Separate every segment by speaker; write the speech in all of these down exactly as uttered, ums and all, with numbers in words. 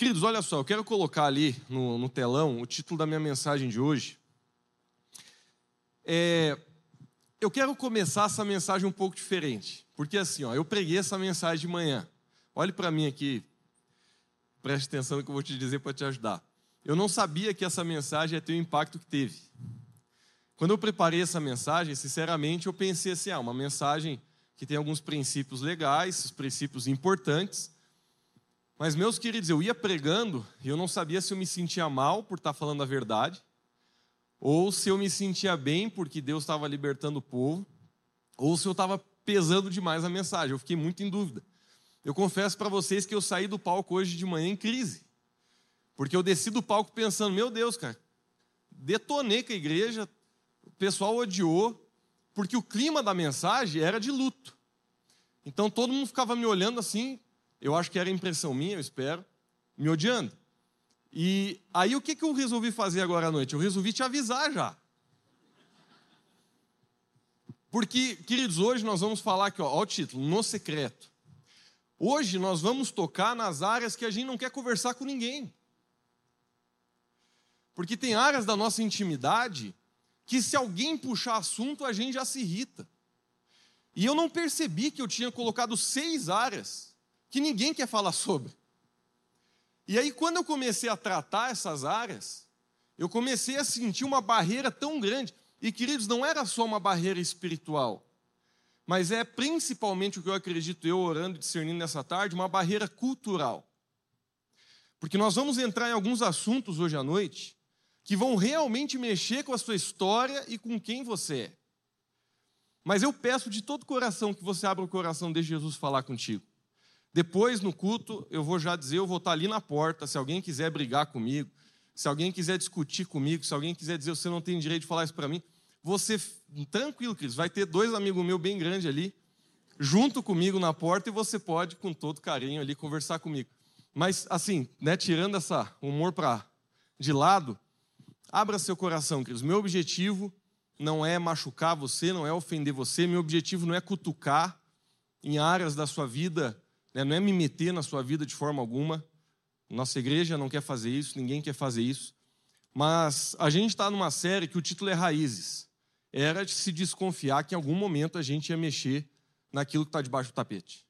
Speaker 1: Queridos, olha só, eu quero colocar ali no, no telão o título da minha mensagem de hoje. É, eu quero começar essa mensagem um pouco diferente, porque assim, ó, eu preguei essa mensagem de manhã. Olhe para mim aqui, preste atenção no que eu vou te dizer para te ajudar. Eu não sabia que essa mensagem ia ter o impacto que teve. Quando eu preparei essa mensagem, sinceramente, eu pensei assim, ah, uma mensagem que tem alguns princípios legais, princípios importantes. Mas, meus queridos, eu ia pregando e eu não sabia se eu me sentia mal por estar falando a verdade, ou se eu me sentia bem porque Deus estava libertando o povo, ou se eu estava pesando demais a mensagem. Eu fiquei muito em dúvida. Eu confesso para vocês que eu saí do palco hoje de manhã em crise, porque eu desci do palco pensando, meu Deus, cara, detonei com a igreja, o pessoal odiou, porque o clima da mensagem era de luto. Então todo mundo ficava me olhando assim, eu acho que era impressão minha, eu espero, me odiando. E aí o que eu resolvi fazer agora à noite? Eu resolvi te avisar já. Porque, queridos, hoje nós vamos falar aqui, ó, ó o título, No Secreto. Hoje nós vamos tocar nas áreas que a gente não quer conversar com ninguém. Porque tem áreas da nossa intimidade que se alguém puxar assunto, a gente já se irrita. E eu não percebi que eu tinha colocado seis áreas que ninguém quer falar sobre. E aí, quando eu comecei a tratar essas áreas, eu comecei a sentir uma barreira tão grande. E, queridos, não era só uma barreira espiritual, mas é principalmente o que eu acredito, eu orando e discernindo nessa tarde, uma barreira cultural. Porque nós vamos entrar em alguns assuntos hoje à noite que vão realmente mexer com a sua história e com quem você é. Mas eu peço de todo coração que você abra o coração e deixe Jesus falar contigo. Depois, no culto, eu vou já dizer, eu vou estar ali na porta, se alguém quiser brigar comigo, se alguém quiser discutir comigo, se alguém quiser dizer, você não tem direito de falar isso para mim, você, tranquilo, Cris, vai ter dois amigos meus bem grandes ali, junto comigo na porta, e você pode, com todo carinho ali, conversar comigo. Mas, assim, né, tirando essa humor pra, de lado, abra seu coração, Cris. Meu objetivo não é machucar você, não é ofender você, meu objetivo não é cutucar em áreas da sua vida, né, não é me meter na sua vida de forma alguma. Nossa igreja não quer fazer isso, ninguém quer fazer isso. Mas a gente está numa série que o título é Raízes. Era de se desconfiar que em algum momento a gente ia mexer naquilo que está debaixo do tapete.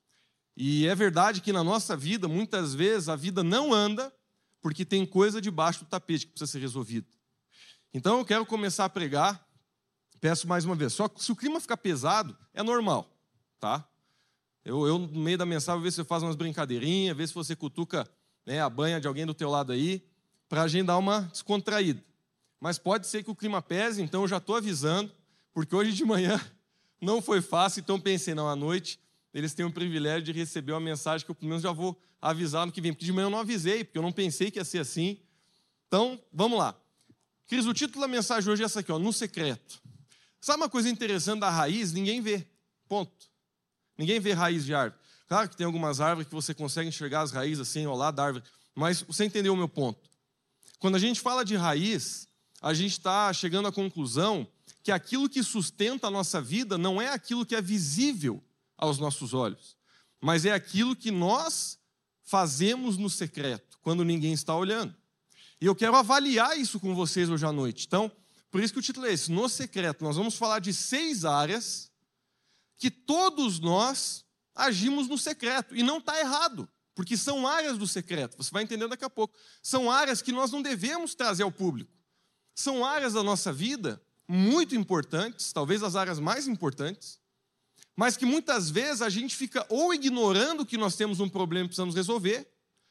Speaker 1: E é verdade que na nossa vida, muitas vezes, a vida não anda porque tem coisa debaixo do tapete que precisa ser resolvida. Então eu quero começar a pregar, peço mais uma vez, só que se o clima ficar pesado, é normal, tá? Eu, eu no meio da mensagem, vou ver se você faz umas brincadeirinhas, ver se você cutuca, né, a banha de alguém do teu lado aí, para a gente dar uma descontraída. Mas pode ser que o clima pese, então eu já estou avisando, porque hoje de manhã não foi fácil, então pensei, não, à noite eles têm o privilégio de receber uma mensagem que eu pelo menos já vou avisar no que vem, porque de manhã eu não avisei, porque eu não pensei que ia ser assim. Então, vamos lá. Cris, o título da mensagem hoje é essa aqui, ó, No Secreto. Sabe uma coisa interessante da raiz? Ninguém vê, ponto. Ninguém vê raiz de árvore. Claro que tem algumas árvores que você consegue enxergar as raízes assim ao lado da árvore, mas você entendeu o meu ponto. Quando a gente fala de raiz, a gente está chegando à conclusão que aquilo que sustenta a nossa vida não é aquilo que é visível aos nossos olhos, mas é aquilo que nós fazemos no secreto, quando ninguém está olhando. E eu quero avaliar isso com vocês hoje à noite. Então, por isso que o título é esse, No Secreto. Nós vamos falar de seis áreas que todos nós agimos no secreto. E não está errado, porque são áreas do secreto. Você vai entender daqui a pouco. São áreas que nós não devemos trazer ao público. São áreas da nossa vida muito importantes, talvez as áreas mais importantes, mas que muitas vezes a gente fica ou ignorando que nós temos um problema e precisamos resolver,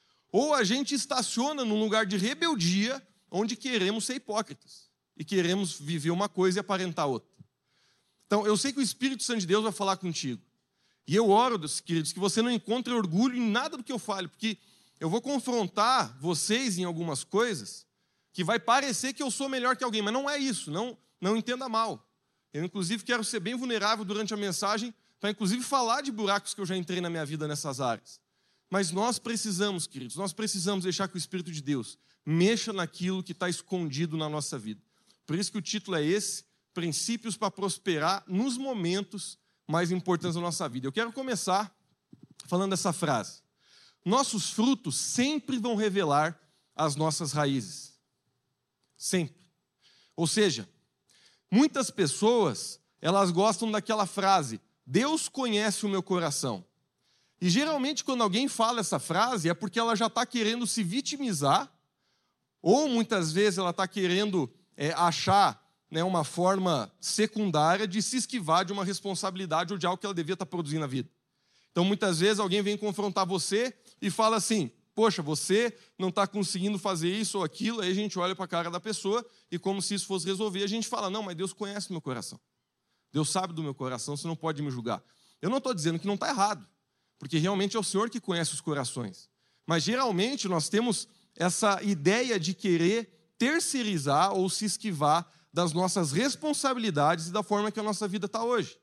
Speaker 1: ou a gente estaciona num lugar de rebeldia, onde queremos ser hipócritas e queremos viver uma coisa e aparentar outra. Então, eu sei que o Espírito Santo de Deus vai falar contigo. E eu oro, queridos, que você não encontre orgulho em nada do que eu falo, porque eu vou confrontar vocês em algumas coisas que vai parecer que eu sou melhor que alguém, mas não é isso, não, não entenda mal. Eu, inclusive, quero ser bem vulnerável durante a mensagem para, inclusive, falar de buracos que eu já entrei na minha vida nessas áreas. Mas nós precisamos, queridos, nós precisamos deixar que o Espírito de Deus mexa naquilo que está escondido na nossa vida. Por isso que o título é esse, Princípios para Prosperar nos Momentos Mais Importantes da Nossa Vida. Eu quero começar falando essa frase. nossos frutos sempre vão revelar as nossas raízes. Sempre. Ou seja, muitas pessoas, elas gostam daquela frase, Deus conhece o meu coração. E geralmente quando alguém fala essa frase é porque ela já está querendo se vitimizar, ou muitas vezes ela está querendo é, achar, né, uma forma secundária de se esquivar de uma responsabilidade ou de algo que ela devia estar produzindo na vida. Então muitas vezes alguém vem confrontar você e fala assim, poxa, você não está conseguindo fazer isso ou aquilo, aí a gente olha para a cara da pessoa e como se isso fosse resolver, a gente fala, não, mas Deus conhece o meu coração. Deus sabe do meu coração, você não pode me julgar. Eu não estou dizendo que não está errado, porque realmente é o Senhor que conhece os corações. Mas geralmente nós temos essa ideia de querer terceirizar ou se esquivar das nossas responsabilidades e da forma que a nossa vida está hoje.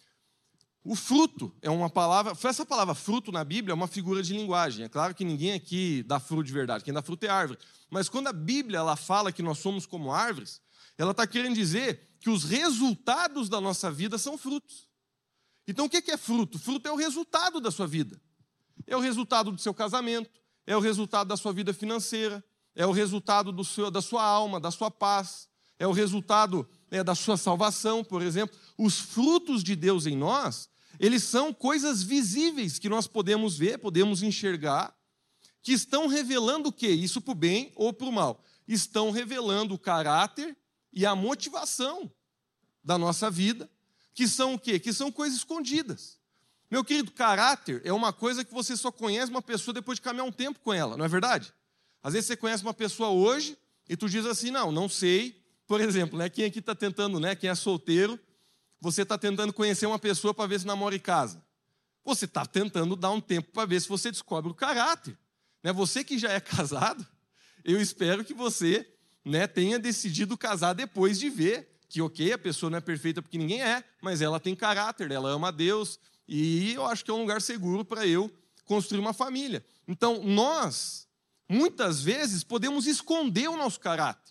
Speaker 1: O fruto é uma palavra, essa palavra fruto na Bíblia é uma figura de linguagem. É claro que ninguém aqui dá fruto de verdade, quem dá fruto é árvore. Mas quando a Bíblia ela fala que nós somos como árvores, ela está querendo dizer que os resultados da nossa vida são frutos. Então o que é fruto? Fruto é o resultado da sua vida. É o resultado do seu casamento, é o resultado da sua vida financeira, é o resultado do seu, da sua alma, da sua paz, é o resultado é, da sua salvação, por exemplo. Os frutos de Deus em nós, eles são coisas visíveis que nós podemos ver, podemos enxergar, que estão revelando o quê? Isso para o bem ou para o mal. Estão revelando o caráter e a motivação da nossa vida, que são o quê? Que são coisas escondidas. Meu querido, caráter é uma coisa que você só conhece uma pessoa depois de caminhar um tempo com ela, não é verdade? Às vezes você conhece uma pessoa hoje e tu diz assim, não, não sei. Por exemplo, né, quem aqui está tentando, né, quem é solteiro, você está tentando conhecer uma pessoa para ver se namora em casa. Você está tentando dar um tempo para ver se você descobre o caráter. Né? Você que já é casado, eu espero que você, né, tenha decidido casar depois de ver que, ok, a pessoa não é perfeita porque ninguém é, mas ela tem caráter, ela ama a Deus, e eu acho que é um lugar seguro para eu construir uma família. Então, nós, muitas vezes, podemos esconder o nosso caráter.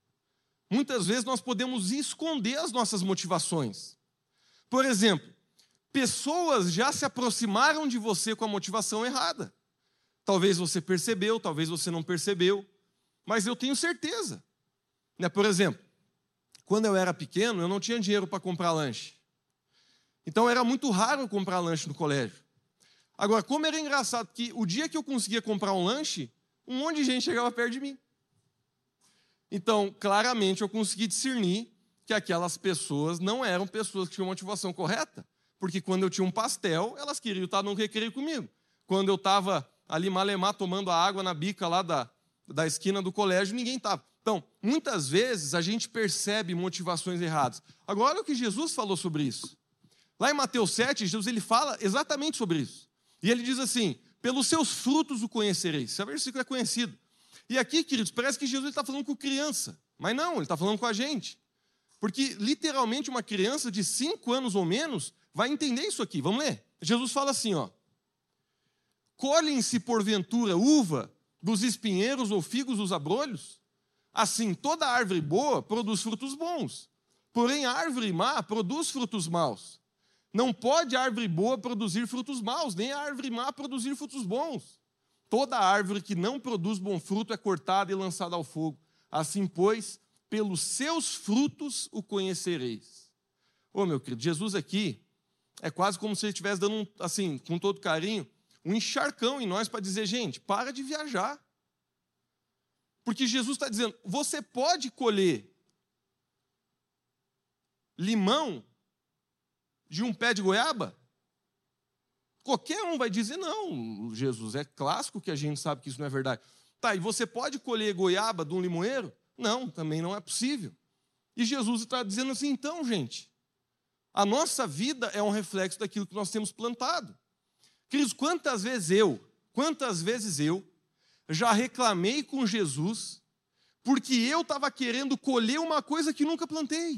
Speaker 1: Muitas vezes nós podemos esconder as nossas motivações. Por exemplo, pessoas já se aproximaram de você com a motivação errada. Talvez você percebeu, talvez você não percebeu, mas eu tenho certeza. Né? Por exemplo, quando eu era pequeno, eu não tinha dinheiro para comprar lanche. Então era muito raro comprar lanche no colégio. Agora, como era engraçado que o dia que eu conseguia comprar um lanche, um monte de gente chegava perto de mim. Então, claramente, eu consegui discernir que aquelas pessoas não eram pessoas que tinham motivação correta, porque quando eu tinha um pastel, elas queriam estar no recreio comigo. Quando eu estava ali malemar tomando a água na bica lá da, da esquina do colégio, ninguém estava. Então, muitas vezes a gente percebe motivações erradas. Agora, olha o que Jesus falou sobre isso. Lá em Mateus sete, Jesus ele fala exatamente sobre isso. E ele diz assim, pelos seus frutos o conhecereis. Esse versículo é conhecido. E aqui, queridos, parece que Jesus está falando com criança. Mas não, ele está falando com a gente. Porque, literalmente, uma criança de cinco anos ou menos vai entender isso aqui. Vamos ler? Jesus fala assim, ó. Colhem-se, porventura, uva dos espinheiros ou figos dos abrolhos? Assim, toda árvore boa produz frutos bons. Porém, a árvore má produz frutos maus. Não pode a árvore boa produzir frutos maus, nem a árvore má produzir frutos bons. Toda árvore que não produz bom fruto é cortada e lançada ao fogo. Assim, pois, pelos seus frutos o conhecereis. Ô, meu querido, Jesus aqui é quase como se ele estivesse dando, um, assim, com todo carinho, um encharcão em nós para dizer, gente, para de viajar. Porque Jesus está dizendo, você pode colher limão de um pé de goiaba? Qualquer um vai dizer, não, Jesus, é clássico que a gente sabe que isso não é verdade. Tá, e você pode colher goiaba de um limoeiro? Não, também não é possível. E Jesus está dizendo assim, então, gente, a nossa vida é um reflexo daquilo que nós temos plantado. Queridos, quantas vezes eu, quantas vezes eu já reclamei com Jesus porque eu estava querendo colher uma coisa que nunca plantei.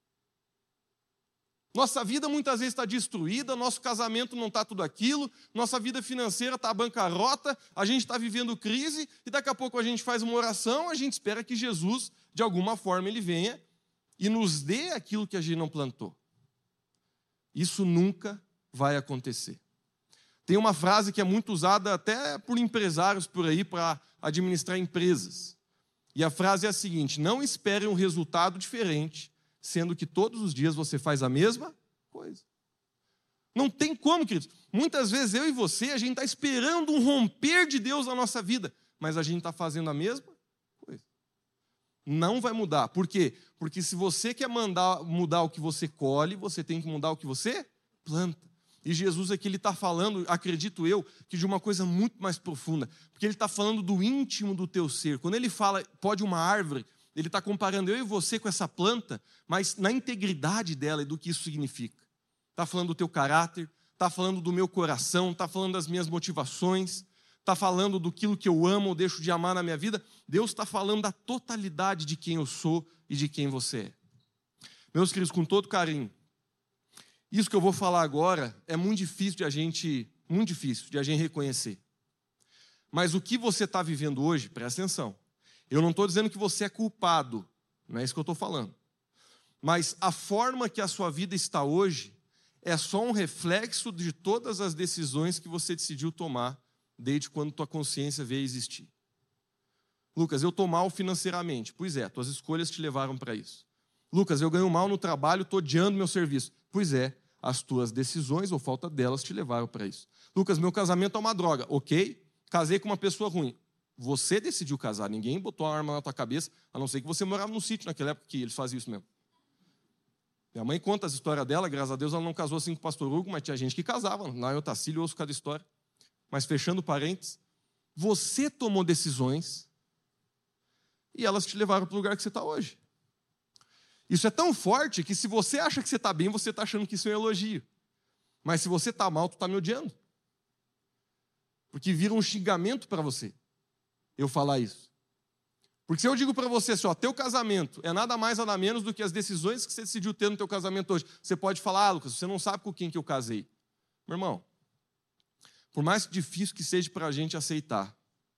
Speaker 1: Nossa vida muitas vezes está destruída, nosso casamento não está tudo aquilo, nossa vida financeira está bancarrota, a gente está vivendo crise, e daqui a pouco a gente faz uma oração, a gente espera que Jesus, de alguma forma, ele venha e nos dê aquilo que a gente não plantou. Isso nunca vai acontecer. Tem uma frase que é muito usada até por empresários por aí para administrar empresas. E a frase é a seguinte: não espere um resultado diferente, sendo que todos os dias você faz a mesma coisa. Não tem como, queridos. Muitas vezes eu e você, a gente está esperando um romper de Deus na nossa vida, mas a gente está fazendo a mesma coisa. Não vai mudar. Por quê? Porque se você quer mandar, mudar o que você colhe, você tem que mudar o que você planta. E Jesus aqui ele está falando, acredito eu, que de uma coisa muito mais profunda, porque ele está falando do íntimo do teu ser. Quando ele fala, pode uma árvore, ele está comparando eu e você com essa planta, mas na integridade dela e do que isso significa. Está falando do teu caráter, está falando do meu coração, está falando das minhas motivações, está falando do que eu amo ou deixo de amar na minha vida. Deus está falando da totalidade de quem eu sou e de quem você é. Meus queridos, com todo carinho, isso que eu vou falar agora é muito difícil de a gente, muito difícil de a gente reconhecer. Mas o que você está vivendo hoje, presta atenção. Eu não estou dizendo que você é culpado, não é isso que eu estou falando. Mas a forma que a sua vida está hoje é só um reflexo de todas as decisões que você decidiu tomar desde quando tua consciência veio a existir. Lucas, eu estou mal financeiramente. Pois é, tuas escolhas te levaram para isso. Lucas, eu ganho mal no trabalho, estou odiando meu serviço. Pois é, as tuas decisões ou falta delas te levaram para isso. Lucas, meu casamento é uma droga. Ok, casei com uma pessoa ruim. Você decidiu casar, ninguém botou uma arma na tua cabeça, a não ser que você morava num sítio naquela época que eles faziam isso mesmo. Minha mãe conta as histórias dela, graças a Deus ela não casou assim com o pastor Hugo, mas tinha gente que casava. Lá em Otacílio eu ouço cada história. Mas fechando parênteses, você tomou decisões e elas te levaram para o lugar que você está hoje. Isso é tão forte que se você acha que você está bem, você está achando que isso é um elogio. Mas se você está mal, tu está me odiando. Porque vira um xingamento para você eu falar isso. Porque se eu digo para você assim, ó, teu casamento é nada mais nada menos do que as decisões que você decidiu ter no teu casamento hoje. Você pode falar, ah, Lucas, você não sabe com quem que eu casei. Meu irmão, por mais difícil que seja para a gente aceitar,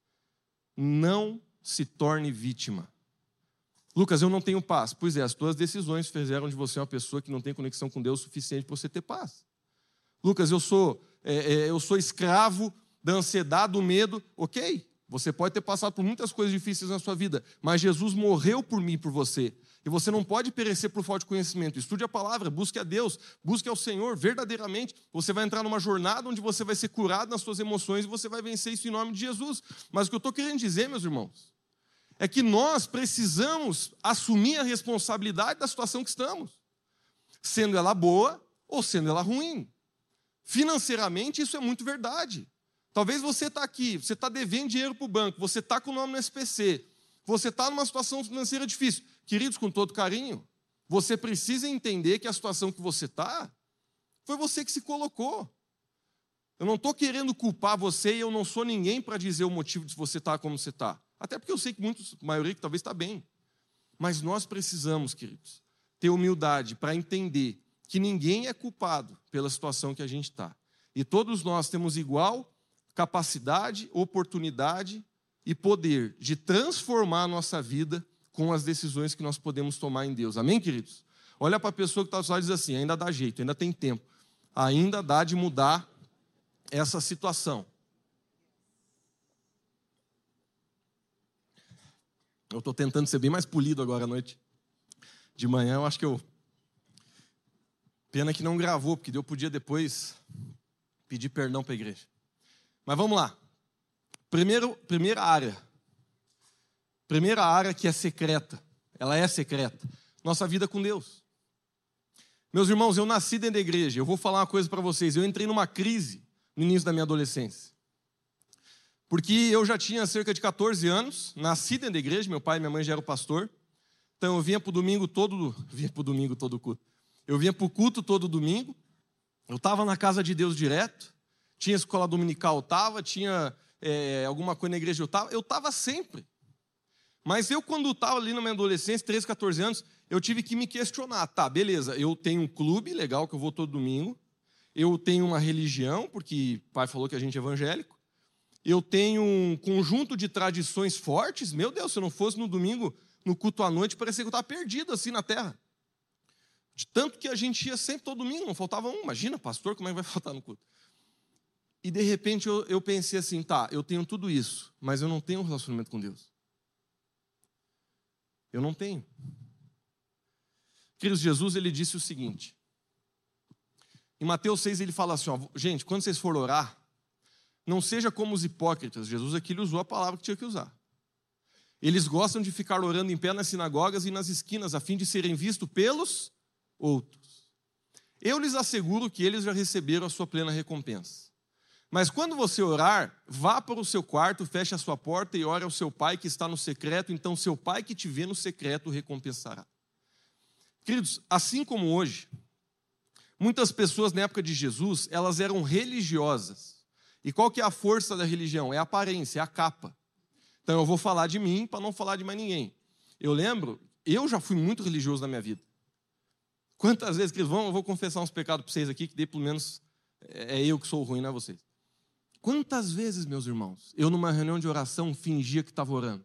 Speaker 1: não se torne vítima. Lucas, eu não tenho paz. Pois é, as tuas decisões fizeram de você uma pessoa que não tem conexão com Deus o suficiente para você ter paz. Lucas, eu sou, é, é, eu sou escravo da ansiedade, do medo. Ok, você pode ter passado por muitas coisas difíceis na sua vida, mas Jesus morreu por mim e por você. E você não pode perecer por falta de conhecimento. Estude a palavra, busque a Deus, busque ao Senhor verdadeiramente. Você vai entrar numa jornada onde você vai ser curado nas suas emoções e você vai vencer isso em nome de Jesus. Mas o que eu estou querendo dizer, meus irmãos, é que nós precisamos assumir a responsabilidade da situação que estamos, sendo ela boa ou sendo ela ruim. Financeiramente, isso é muito verdade. Talvez você está aqui, você está devendo dinheiro para o banco, você está com o nome no S P C, você está numa situação financeira difícil. Queridos, com todo carinho, você precisa entender que a situação que você está, foi você que se colocou. Eu não estou querendo culpar você e eu não sou ninguém para dizer o motivo de você estar como você está. Até porque eu sei que muitos, a maioria que talvez está bem. Mas nós precisamos, queridos, ter humildade para entender que ninguém é culpado pela situação que a gente está. E todos nós temos igual capacidade, oportunidade e poder de transformar a nossa vida com as decisões que nós podemos tomar em Deus. Amém, queridos? Olha para a pessoa que está ao seu lado e diz assim, ainda dá jeito, ainda tem tempo. Ainda dá de mudar essa situação. Eu estou tentando ser bem mais polido agora à noite. De manhã eu acho que eu... Pena que não gravou, porque eu podia depois pedir perdão para a igreja. Mas vamos lá. Primeiro, primeira área. Primeira área que é secreta. Ela é secreta. Nossa vida com Deus. Meus irmãos, eu nasci dentro da igreja. Eu vou falar uma coisa para vocês. Eu entrei numa crise no início da minha adolescência. Porque eu já tinha cerca de catorze anos, nasci dentro da igreja, meu pai e minha mãe já eram pastor. Então eu vinha para o domingo todo, vinha para o domingo todo culto. Eu vinha para o culto todo domingo. Eu estava na casa de Deus direto. Tinha escola dominical, eu estava. Tinha é, alguma coisa na igreja, eu estava. Eu estava sempre. Mas eu, quando estava ali na minha adolescência, treze, catorze anos, eu tive que me questionar. Tá, beleza, eu tenho um clube legal que eu vou todo domingo. Eu tenho uma religião, porque o pai falou que a gente é evangélico. Eu tenho um conjunto de tradições fortes. Meu Deus, se eu não fosse no domingo, no culto à noite, parecia que eu estava perdido assim na terra. De tanto que a gente ia sempre todo domingo, não faltava um. Imagina, pastor, como é que vai faltar no culto? E de repente eu, eu pensei assim, tá, eu tenho tudo isso, mas eu não tenho um relacionamento com Deus. Eu não tenho. Queridos, Jesus, ele disse o seguinte, em Mateus seis ele fala assim, ó, gente, quando vocês forem orar, não seja como os hipócritas. Jesus aqui ele usou a palavra que tinha que usar. Eles gostam de ficar orando em pé nas sinagogas e nas esquinas, a fim de serem vistos pelos outros. Eu lhes asseguro que eles já receberam a sua plena recompensa. Mas quando você orar, vá para o seu quarto, feche a sua porta e ore ao seu pai que está no secreto, então seu pai que te vê no secreto o recompensará. Queridos, assim como hoje, muitas pessoas na época de Jesus, elas eram religiosas. E qual que é a força da religião? É a aparência, é a capa. Então eu vou falar de mim para não falar de mais ninguém. Eu lembro, eu já fui muito religioso na minha vida. Quantas vezes, queridos, vão, eu vou confessar uns pecados para vocês aqui, que daí pelo menos é eu que sou ruim, não é vocês. Quantas vezes, meus irmãos, eu numa reunião de oração fingia que estava orando?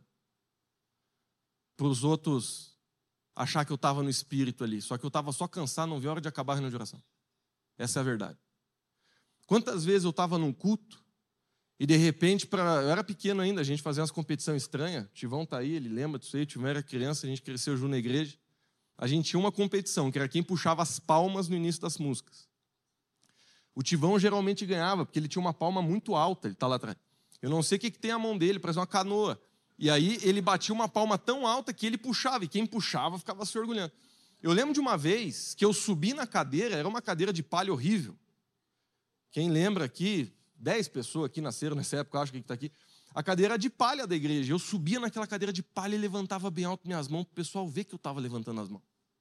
Speaker 1: Para os outros achar que eu estava no espírito ali. Só que eu estava só cansado, não vi a hora de acabar a reunião de oração. Essa é a verdade. Quantas vezes eu estava num culto e de repente, pra, eu era pequeno ainda, a gente fazia umas competições estranhas. O Tivão está aí, ele lembra disso aí. O Tivão era criança, a gente cresceu junto na igreja. A gente tinha uma competição, que era quem puxava as palmas no início das músicas. O Tivão geralmente ganhava, porque ele tinha uma palma muito alta, ele está lá atrás. Eu não sei o que, que tem a mão dele, parece uma canoa. E aí ele batia uma palma tão alta que ele puxava, e quem puxava ficava se orgulhando. Eu lembro de uma vez que eu subi na cadeira, era uma cadeira de palha horrível. Quem lembra aqui, dez pessoas aqui nasceram nessa época, eu acho que está aqui. A cadeira de palha da igreja. Eu subia naquela cadeira de palha e levantava bem alto minhas mãos para o pessoal ver que eu estava levantando as mãos.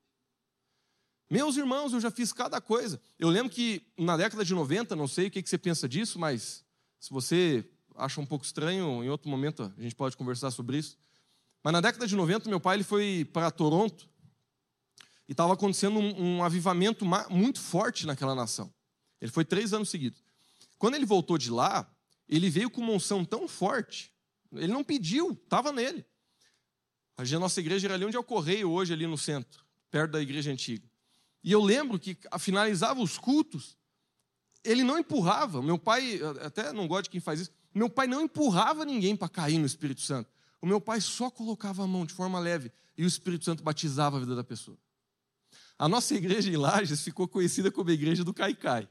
Speaker 1: Meus irmãos, eu já fiz cada coisa. Eu lembro que na década de noventa, não sei o que você pensa disso, mas se você acha um pouco estranho, em outro momento a gente pode conversar sobre isso. Mas na década de noventa, meu pai ele foi para Toronto e estava acontecendo um, um avivamento muito forte naquela nação. Ele foi três anos seguidos. Quando ele voltou de lá, ele veio com uma unção tão forte, ele não pediu, estava nele. A nossa igreja era ali onde é o Correio, hoje ali no centro, perto da igreja antiga. E eu lembro que finalizava os cultos, ele não empurrava. Meu pai, até não gosto de quem faz isso, meu pai não empurrava ninguém para cair no Espírito Santo. O meu pai só colocava a mão de forma leve e o Espírito Santo batizava a vida da pessoa. A nossa igreja em Lages ficou conhecida como a igreja do Caicai.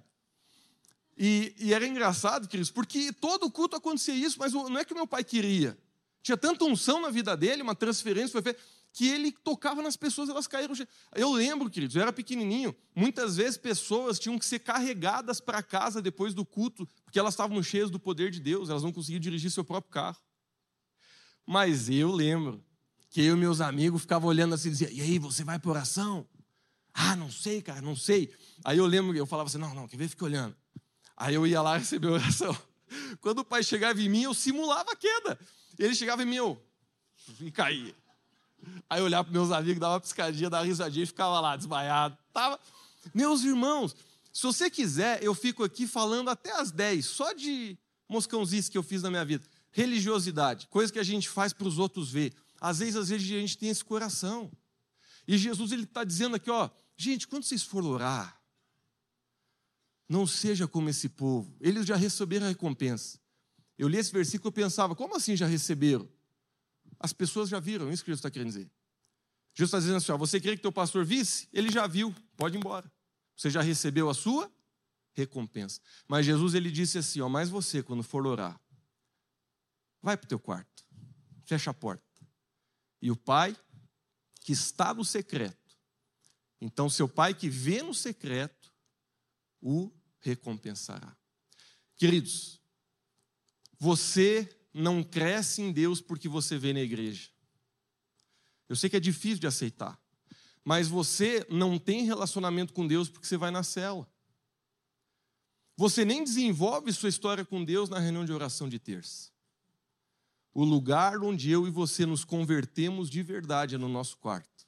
Speaker 1: E, e era engraçado, queridos, porque todo culto acontecia isso, mas não é que o meu pai queria. Tinha tanta unção na vida dele, uma transferência foi feita, que ele tocava nas pessoas, elas caíram. Eu lembro, queridos, eu era pequenininho, muitas vezes pessoas tinham que ser carregadas para casa depois do culto, porque elas estavam cheias do poder de Deus, elas não conseguiam dirigir seu próprio carro. Mas eu lembro que eu e meus amigos ficavam olhando assim e diziam, e aí, você vai para oração? Ah, não sei, cara, não sei. Aí eu lembro, eu falava assim, não, não, quer ver, fica olhando. Aí eu ia lá receber a oração. Quando o pai chegava em mim, eu simulava a queda. Ele chegava em mim, eu... e caía. Aí eu olhava para meus amigos, dava uma piscadinha, dava uma risadinha e ficava lá, desmaiado. Tava... Meus irmãos, se você quiser, eu fico aqui falando até às dez, só de moscãozice que eu fiz na minha vida. Religiosidade, coisa que a gente faz para os outros ver. Às vezes, às vezes a gente tem esse coração. E Jesus está dizendo aqui, ó, gente, quando vocês forem orar, não seja como esse povo. Eles já receberam a recompensa. Eu li esse versículo e pensava, como assim já receberam? As pessoas já viram, isso que Jesus está querendo dizer. Jesus está dizendo assim, ó, você queria que teu pastor visse? Ele já viu, pode ir embora. Você já recebeu a sua recompensa. Mas Jesus, ele disse assim, ó, mas você, quando for orar, vai para o teu quarto, fecha a porta. E o pai que está no secreto, então seu pai que vê no secreto, o recompensará. Queridos, você não cresce em Deus porque você vê na igreja. Eu sei que é difícil de aceitar, mas você não tem relacionamento com Deus porque você vai na cela. Você nem desenvolve sua história com Deus na reunião de oração de terça. O lugar onde eu e você nos convertemos de verdade é no nosso quarto.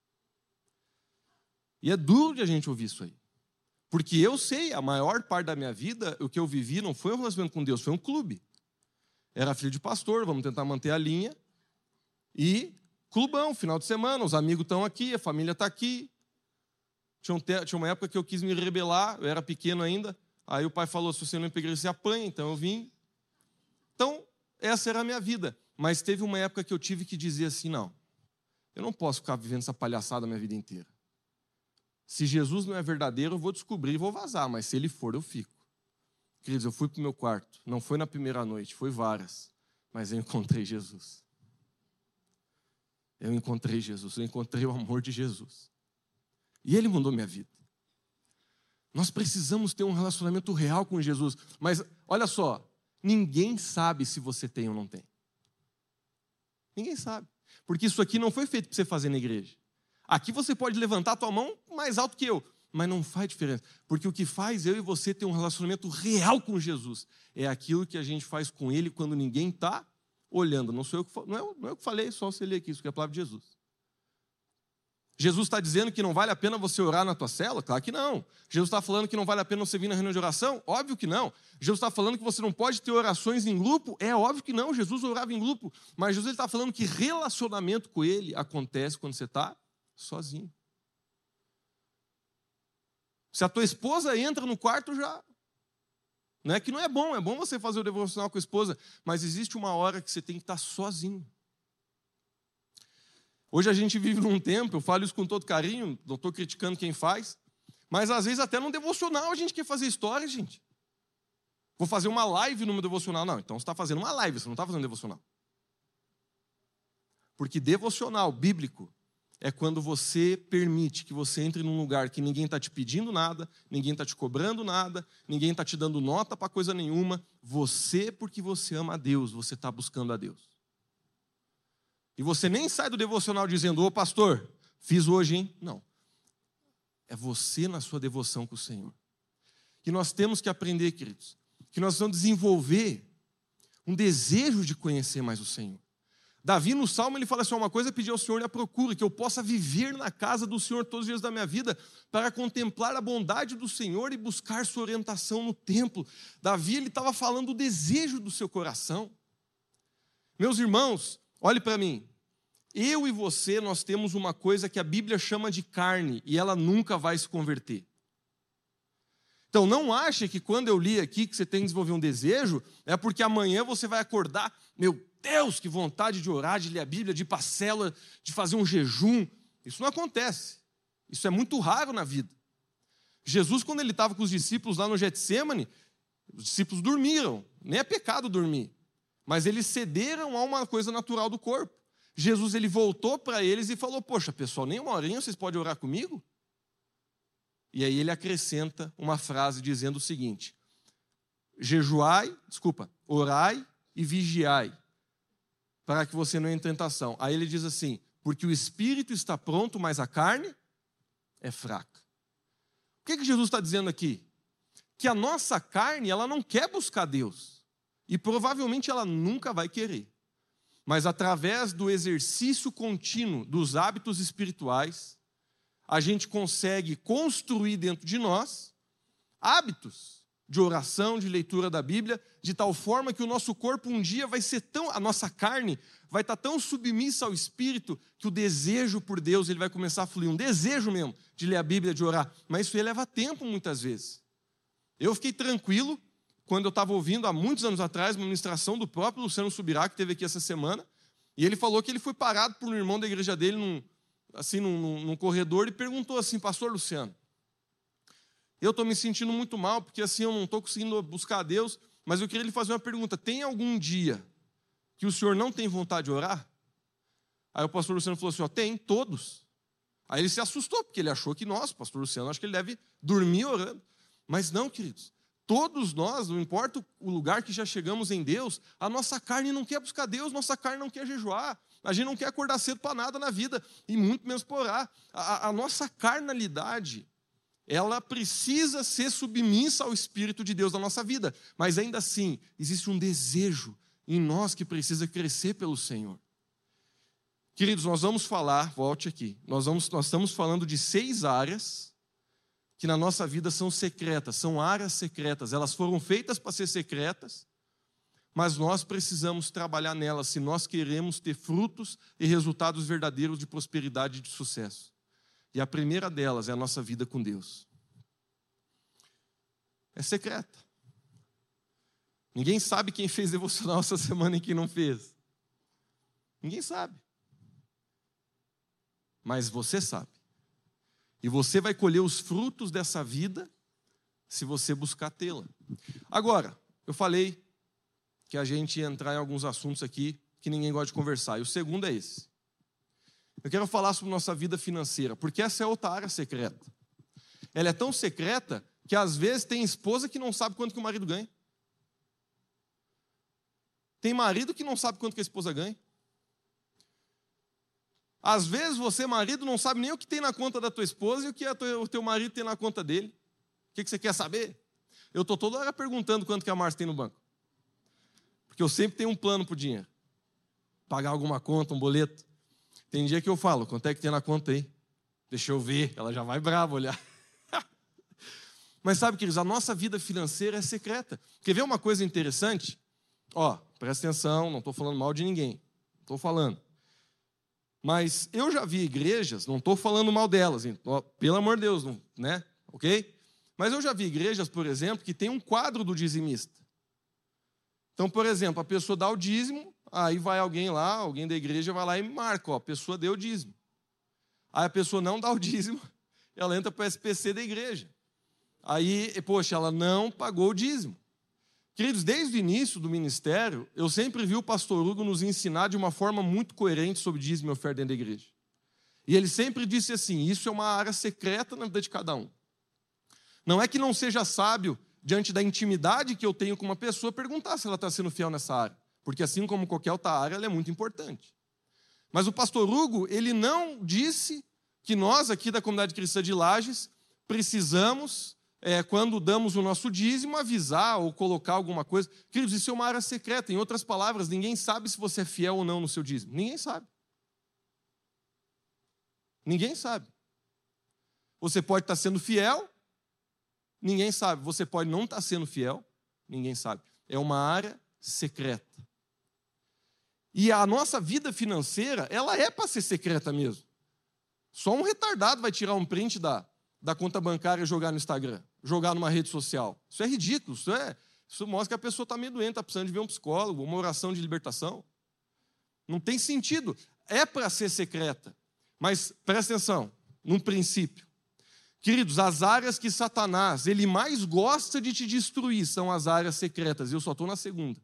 Speaker 1: E é duro de a gente ouvir isso aí. Porque eu sei, a maior parte da minha vida, o que eu vivi não foi um relacionamento com Deus, foi um clube. Era filho de pastor, vamos tentar manter a linha. E clubão, final de semana, os amigos estão aqui, a família está aqui. Tinha, um te... Tinha uma época que eu quis me rebelar, eu era pequeno ainda. Aí o pai falou, se você não ir para a igreja, você apanha, então eu vim. Então, essa era a minha vida. Mas teve uma época que eu tive que dizer assim, não, eu não posso ficar vivendo essa palhaçada a minha vida inteira. Se Jesus não é verdadeiro, eu vou descobrir e vou vazar, mas se ele for, eu fico. Queridos, eu fui para o meu quarto, não foi na primeira noite, foi várias, mas eu encontrei Jesus. Eu encontrei Jesus, eu encontrei o amor de Jesus. E ele mudou minha vida. Nós precisamos ter um relacionamento real com Jesus, mas olha só, ninguém sabe se você tem ou não tem. Ninguém sabe, porque isso aqui não foi feito para você fazer na igreja. Aqui você pode levantar a tua mão mais alto que eu, mas não faz diferença, porque o que faz eu e você ter um relacionamento real com Jesus é aquilo que a gente faz com Ele quando ninguém está olhando. Não sou eu que, não é, não é eu que falei, só você ler aqui, isso que é a palavra de Jesus. Jesus está dizendo que não vale a pena você orar na tua cela? Claro que não. Jesus está falando que não vale a pena você vir na reunião de oração? Óbvio que não. Jesus está falando que você não pode ter orações em grupo? É óbvio que não. Jesus orava em grupo. Mas Jesus está falando que relacionamento com Ele acontece quando você está sozinho. Se a tua esposa entra no quarto, já... Não é que não é bom, é bom você fazer o devocional com a esposa, mas existe uma hora que você tem que estar sozinho. Hoje a gente vive num tempo, eu falo isso com todo carinho, não estou criticando quem faz, mas às vezes até num devocional a gente quer fazer história, gente. Vou fazer uma live no meu devocional. Não, então você está fazendo uma live, você não está fazendo devocional. Porque devocional bíblico é quando você permite que você entre num lugar que ninguém está te pedindo nada, ninguém está te cobrando nada, ninguém está te dando nota para coisa nenhuma. Você, porque você ama a Deus, você está buscando a Deus. E você nem sai do devocional dizendo, ô pastor, fiz hoje, hein? Não. É você na sua devoção com o Senhor. Que nós temos que aprender, queridos, que nós vamos desenvolver um desejo de conhecer mais o Senhor. Davi, no Salmo, ele fala assim, uma coisa é pedir ao Senhor a procura, que eu possa viver na casa do Senhor todos os dias da minha vida, para contemplar a bondade do Senhor e buscar sua orientação no templo. Davi, ele estava falando do desejo do seu coração. Meus irmãos, olhe para mim, eu e você, nós temos uma coisa que a Bíblia chama de carne, e ela nunca vai se converter. Então, não ache que quando eu li aqui que você tem que desenvolver um desejo, é porque amanhã você vai acordar, meu Deus, que vontade de orar, de ler a Bíblia, de ir para a célula, de fazer um jejum. Isso não acontece. Isso é muito raro na vida. Jesus, quando ele estava com os discípulos lá no Getsêmani, os discípulos dormiram. Nem é pecado dormir. Mas eles cederam a uma coisa natural do corpo. Jesus, ele voltou para eles e falou, poxa, pessoal, nem uma horinha vocês podem orar comigo? E aí ele acrescenta uma frase dizendo o seguinte, jejuai, desculpa, orai e vigiai, para que você não entre em tentação. Aí ele diz assim, porque o espírito está pronto, mas a carne é fraca. O que, que Jesus está dizendo aqui? Que a nossa carne, ela não quer buscar Deus. E provavelmente ela nunca vai querer. Mas através do exercício contínuo dos hábitos espirituais, a gente consegue construir dentro de nós hábitos de oração, de leitura da Bíblia, de tal forma que o nosso corpo um dia vai ser tão, a nossa carne vai estar tão submissa ao Espírito que o desejo por Deus ele vai começar a fluir, um desejo mesmo de ler a Bíblia, de orar. Mas isso aí leva tempo muitas vezes. Eu fiquei tranquilo quando eu estava ouvindo, há muitos anos atrás, uma ministração do próprio Luciano Subirá, que teve aqui essa semana, e ele falou que ele foi parado por um irmão da igreja dele, num, assim, num, num corredor, e perguntou assim, pastor Luciano, eu estou me sentindo muito mal, porque assim eu não estou conseguindo buscar a Deus, mas eu queria lhe fazer uma pergunta, tem algum dia que o senhor não tem vontade de orar? Aí o pastor Luciano falou assim, ó, tem, todos. Aí ele se assustou, porque ele achou que nós, pastor Luciano, acho que ele deve dormir orando. Mas não, queridos, todos nós, não importa o lugar que já chegamos em Deus, a nossa carne não quer buscar Deus, nossa carne não quer jejuar, a gente não quer acordar cedo para nada na vida, e muito menos para orar. A, a nossa carnalidade, ela precisa ser submissa ao Espírito de Deus na nossa vida, mas ainda assim, existe um desejo em nós que precisa crescer pelo Senhor. Queridos, nós vamos falar, volte aqui, nós, vamos, nós estamos falando de seis áreas que na nossa vida são secretas, são áreas secretas, elas foram feitas para ser secretas, mas nós precisamos trabalhar nelas se nós queremos ter frutos e resultados verdadeiros de prosperidade e de sucesso. E a primeira delas é a nossa vida com Deus. é secreta. Ninguém sabe quem fez devocional essa semana e quem não fez. Ninguém sabe. Mas você sabe. E você vai colher os frutos dessa vida se você buscar tê-la. Agora, eu falei que a gente ia entrar em alguns assuntos aqui que ninguém gosta de conversar. E o segundo é esse. Eu quero falar sobre nossa vida financeira, porque essa é outra área secreta. Ela é tão secreta que às vezes tem esposa que não sabe quanto que o marido ganha. Tem marido que não sabe quanto que a esposa ganha. Às vezes você, marido, não sabe nem o que tem na conta da tua esposa e o que o teu marido tem na conta dele. O que você quer saber? Eu estou toda hora perguntando quanto que a Márcia tem no banco. Porque eu sempre tenho um plano para o dinheiro. Pagar alguma conta, um boleto. Tem dia que eu falo, quanto é que tem na conta aí? Deixa eu ver. Ela já vai brava olhar. Mas sabe, queridos, a nossa vida financeira é secreta. Quer ver uma coisa interessante? Ó, presta atenção, não estou falando mal de ninguém. Não estou falando. Mas eu já vi igrejas, não estou falando mal delas, ó, pelo amor de Deus, não, né? Ok? Mas eu já vi igrejas, por exemplo, que tem um quadro do dizimista. Então, por exemplo, a pessoa dá o dízimo, aí vai alguém lá, alguém da igreja vai lá e marca, ó, a pessoa deu o dízimo. Aí a pessoa não dá o dízimo, ela entra para o S P C da igreja. Aí, poxa, ela não pagou o dízimo. Queridos, desde o início do ministério, eu sempre vi o pastor Hugo nos ensinar de uma forma muito coerente sobre dízimo e oferta dentro da igreja. E ele sempre disse assim, isso é uma área secreta na vida de cada um. Não é que não seja sábio, diante da intimidade que eu tenho com uma pessoa, perguntar se ela está sendo fiel nessa área. Porque assim como qualquer outra área, ela é muito importante. Mas o pastor Hugo, ele não disse que nós aqui da comunidade cristã de Lages precisamos... É, quando damos o nosso dízimo, avisar ou colocar alguma coisa. Queridos, isso é uma área secreta. Em outras palavras, ninguém sabe se você é fiel ou não no seu dízimo. Ninguém sabe. Ninguém sabe. Você pode estar sendo fiel, ninguém sabe. Você pode não estar sendo fiel, ninguém sabe. É uma área secreta. E a nossa vida financeira, ela é para ser secreta mesmo. Só um retardado vai tirar um print da... da conta bancária e jogar no Instagram, jogar numa rede social. Isso é ridículo, isso, é, isso mostra que a pessoa está meio doente, está precisando de ver um psicólogo, uma oração de libertação. Não tem sentido. É para ser secreta. Mas, presta atenção, num princípio. Queridos, as áreas que Satanás ele mais gosta de te destruir são as áreas secretas. Eu só estou na segunda.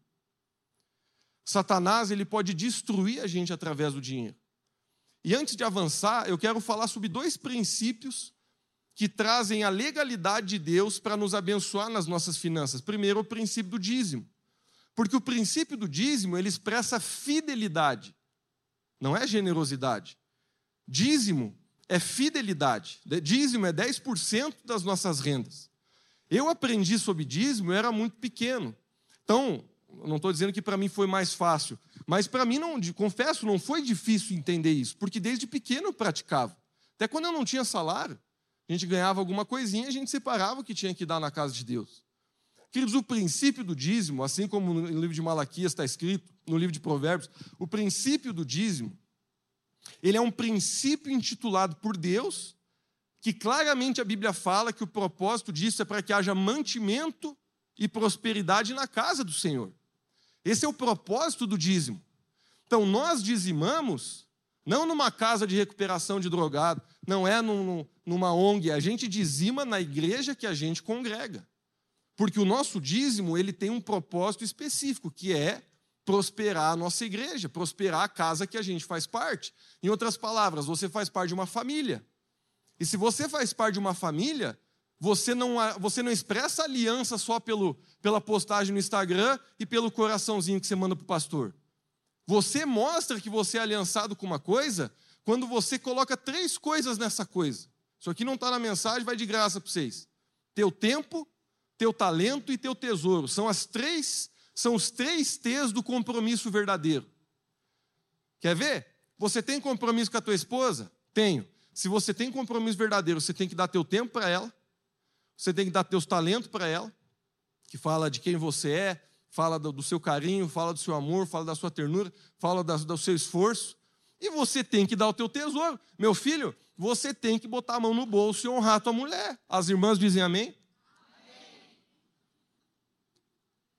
Speaker 1: Satanás ele pode destruir a gente através do dinheiro. E antes de avançar, eu quero falar sobre dois princípios que trazem a legalidade de Deus para nos abençoar nas nossas finanças. Primeiro, o princípio do dízimo. Porque o princípio do dízimo, ele expressa fidelidade, não é generosidade. Dízimo é fidelidade. Dízimo é dez por cento das nossas rendas. Eu aprendi sobre dízimo, eu era muito pequeno. Então, não estou dizendo que para mim foi mais fácil, mas para mim, não, confesso, não foi difícil entender isso, porque desde pequeno eu praticava. Até quando eu não tinha salário, a gente ganhava alguma coisinha, a gente separava o que tinha que dar na casa de Deus. Queridos, o princípio do dízimo, assim como no livro de Malaquias está escrito, no livro de Provérbios, o princípio do dízimo, ele é um princípio intitulado por Deus, que claramente a Bíblia fala que o propósito disso é para que haja mantimento e prosperidade na casa do Senhor. Esse é o propósito do dízimo. Então, nós dizimamos, não numa casa de recuperação de drogado, não é num, numa O N G, a gente dizima na igreja que a gente congrega. Porque o nosso dízimo ele tem um propósito específico, que é prosperar a nossa igreja, prosperar a casa que a gente faz parte. Em outras palavras, você faz parte de uma família. E se você faz parte de uma família, você não, você não expressa aliança só pelo, pela postagem no Instagram e pelo coraçãozinho que você manda para o pastor. Você mostra que você é aliançado com uma coisa quando você coloca três coisas nessa coisa. Isso aqui não está na mensagem, vai de graça para vocês. Teu tempo, teu talento e teu tesouro. São as três, são os três T's do compromisso verdadeiro. Quer ver? Você tem compromisso com a tua esposa? Tenho. Se você tem compromisso verdadeiro, você tem que dar teu tempo para ela, você tem que dar teus talentos para ela, que fala de quem você é, fala do, do seu carinho, fala do seu amor, fala da sua ternura, fala da, do seu esforço. E você tem que dar o teu tesouro. Meu filho, você tem que botar a mão no bolso e honrar a tua mulher. As irmãs dizem amém? Amém.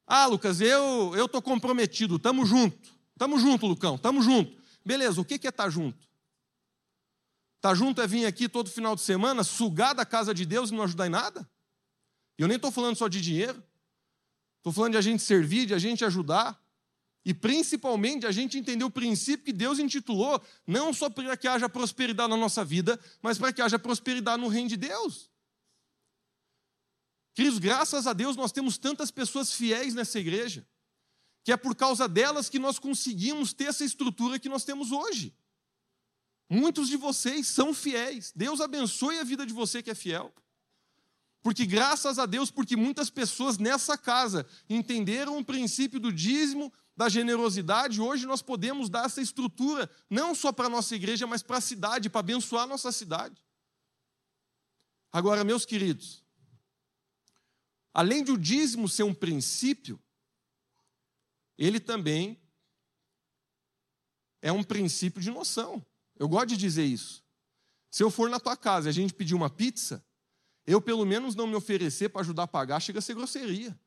Speaker 1: Ah, Lucas, eu eu tô comprometido, tamo junto. Tamo junto, Lucão, tamo junto. Beleza, o que é estar junto? Estar junto é vir aqui todo final de semana, sugar da casa de Deus e não ajudar em nada? E eu nem estou falando só de dinheiro. Estou falando de a gente servir, de a gente ajudar. E principalmente de a gente entender o princípio que Deus intitulou, não só para que haja prosperidade na nossa vida, mas para que haja prosperidade no reino de Deus. Queridos, graças a Deus nós temos tantas pessoas fiéis nessa igreja, que é por causa delas que nós conseguimos ter essa estrutura que nós temos hoje. Muitos de vocês são fiéis. Deus abençoe a vida de você que é fiel. Porque graças a Deus, porque muitas pessoas nessa casa entenderam o princípio do dízimo, da generosidade, hoje nós podemos dar essa estrutura, não só para a nossa igreja, mas para a cidade, para abençoar a nossa cidade. Agora, meus queridos, além de o dízimo ser um princípio, ele também é um princípio de noção. Eu gosto de dizer isso. Se eu for na tua casa e a gente pedir uma pizza, eu pelo menos não me oferecer para ajudar a pagar, chega a ser grosseria.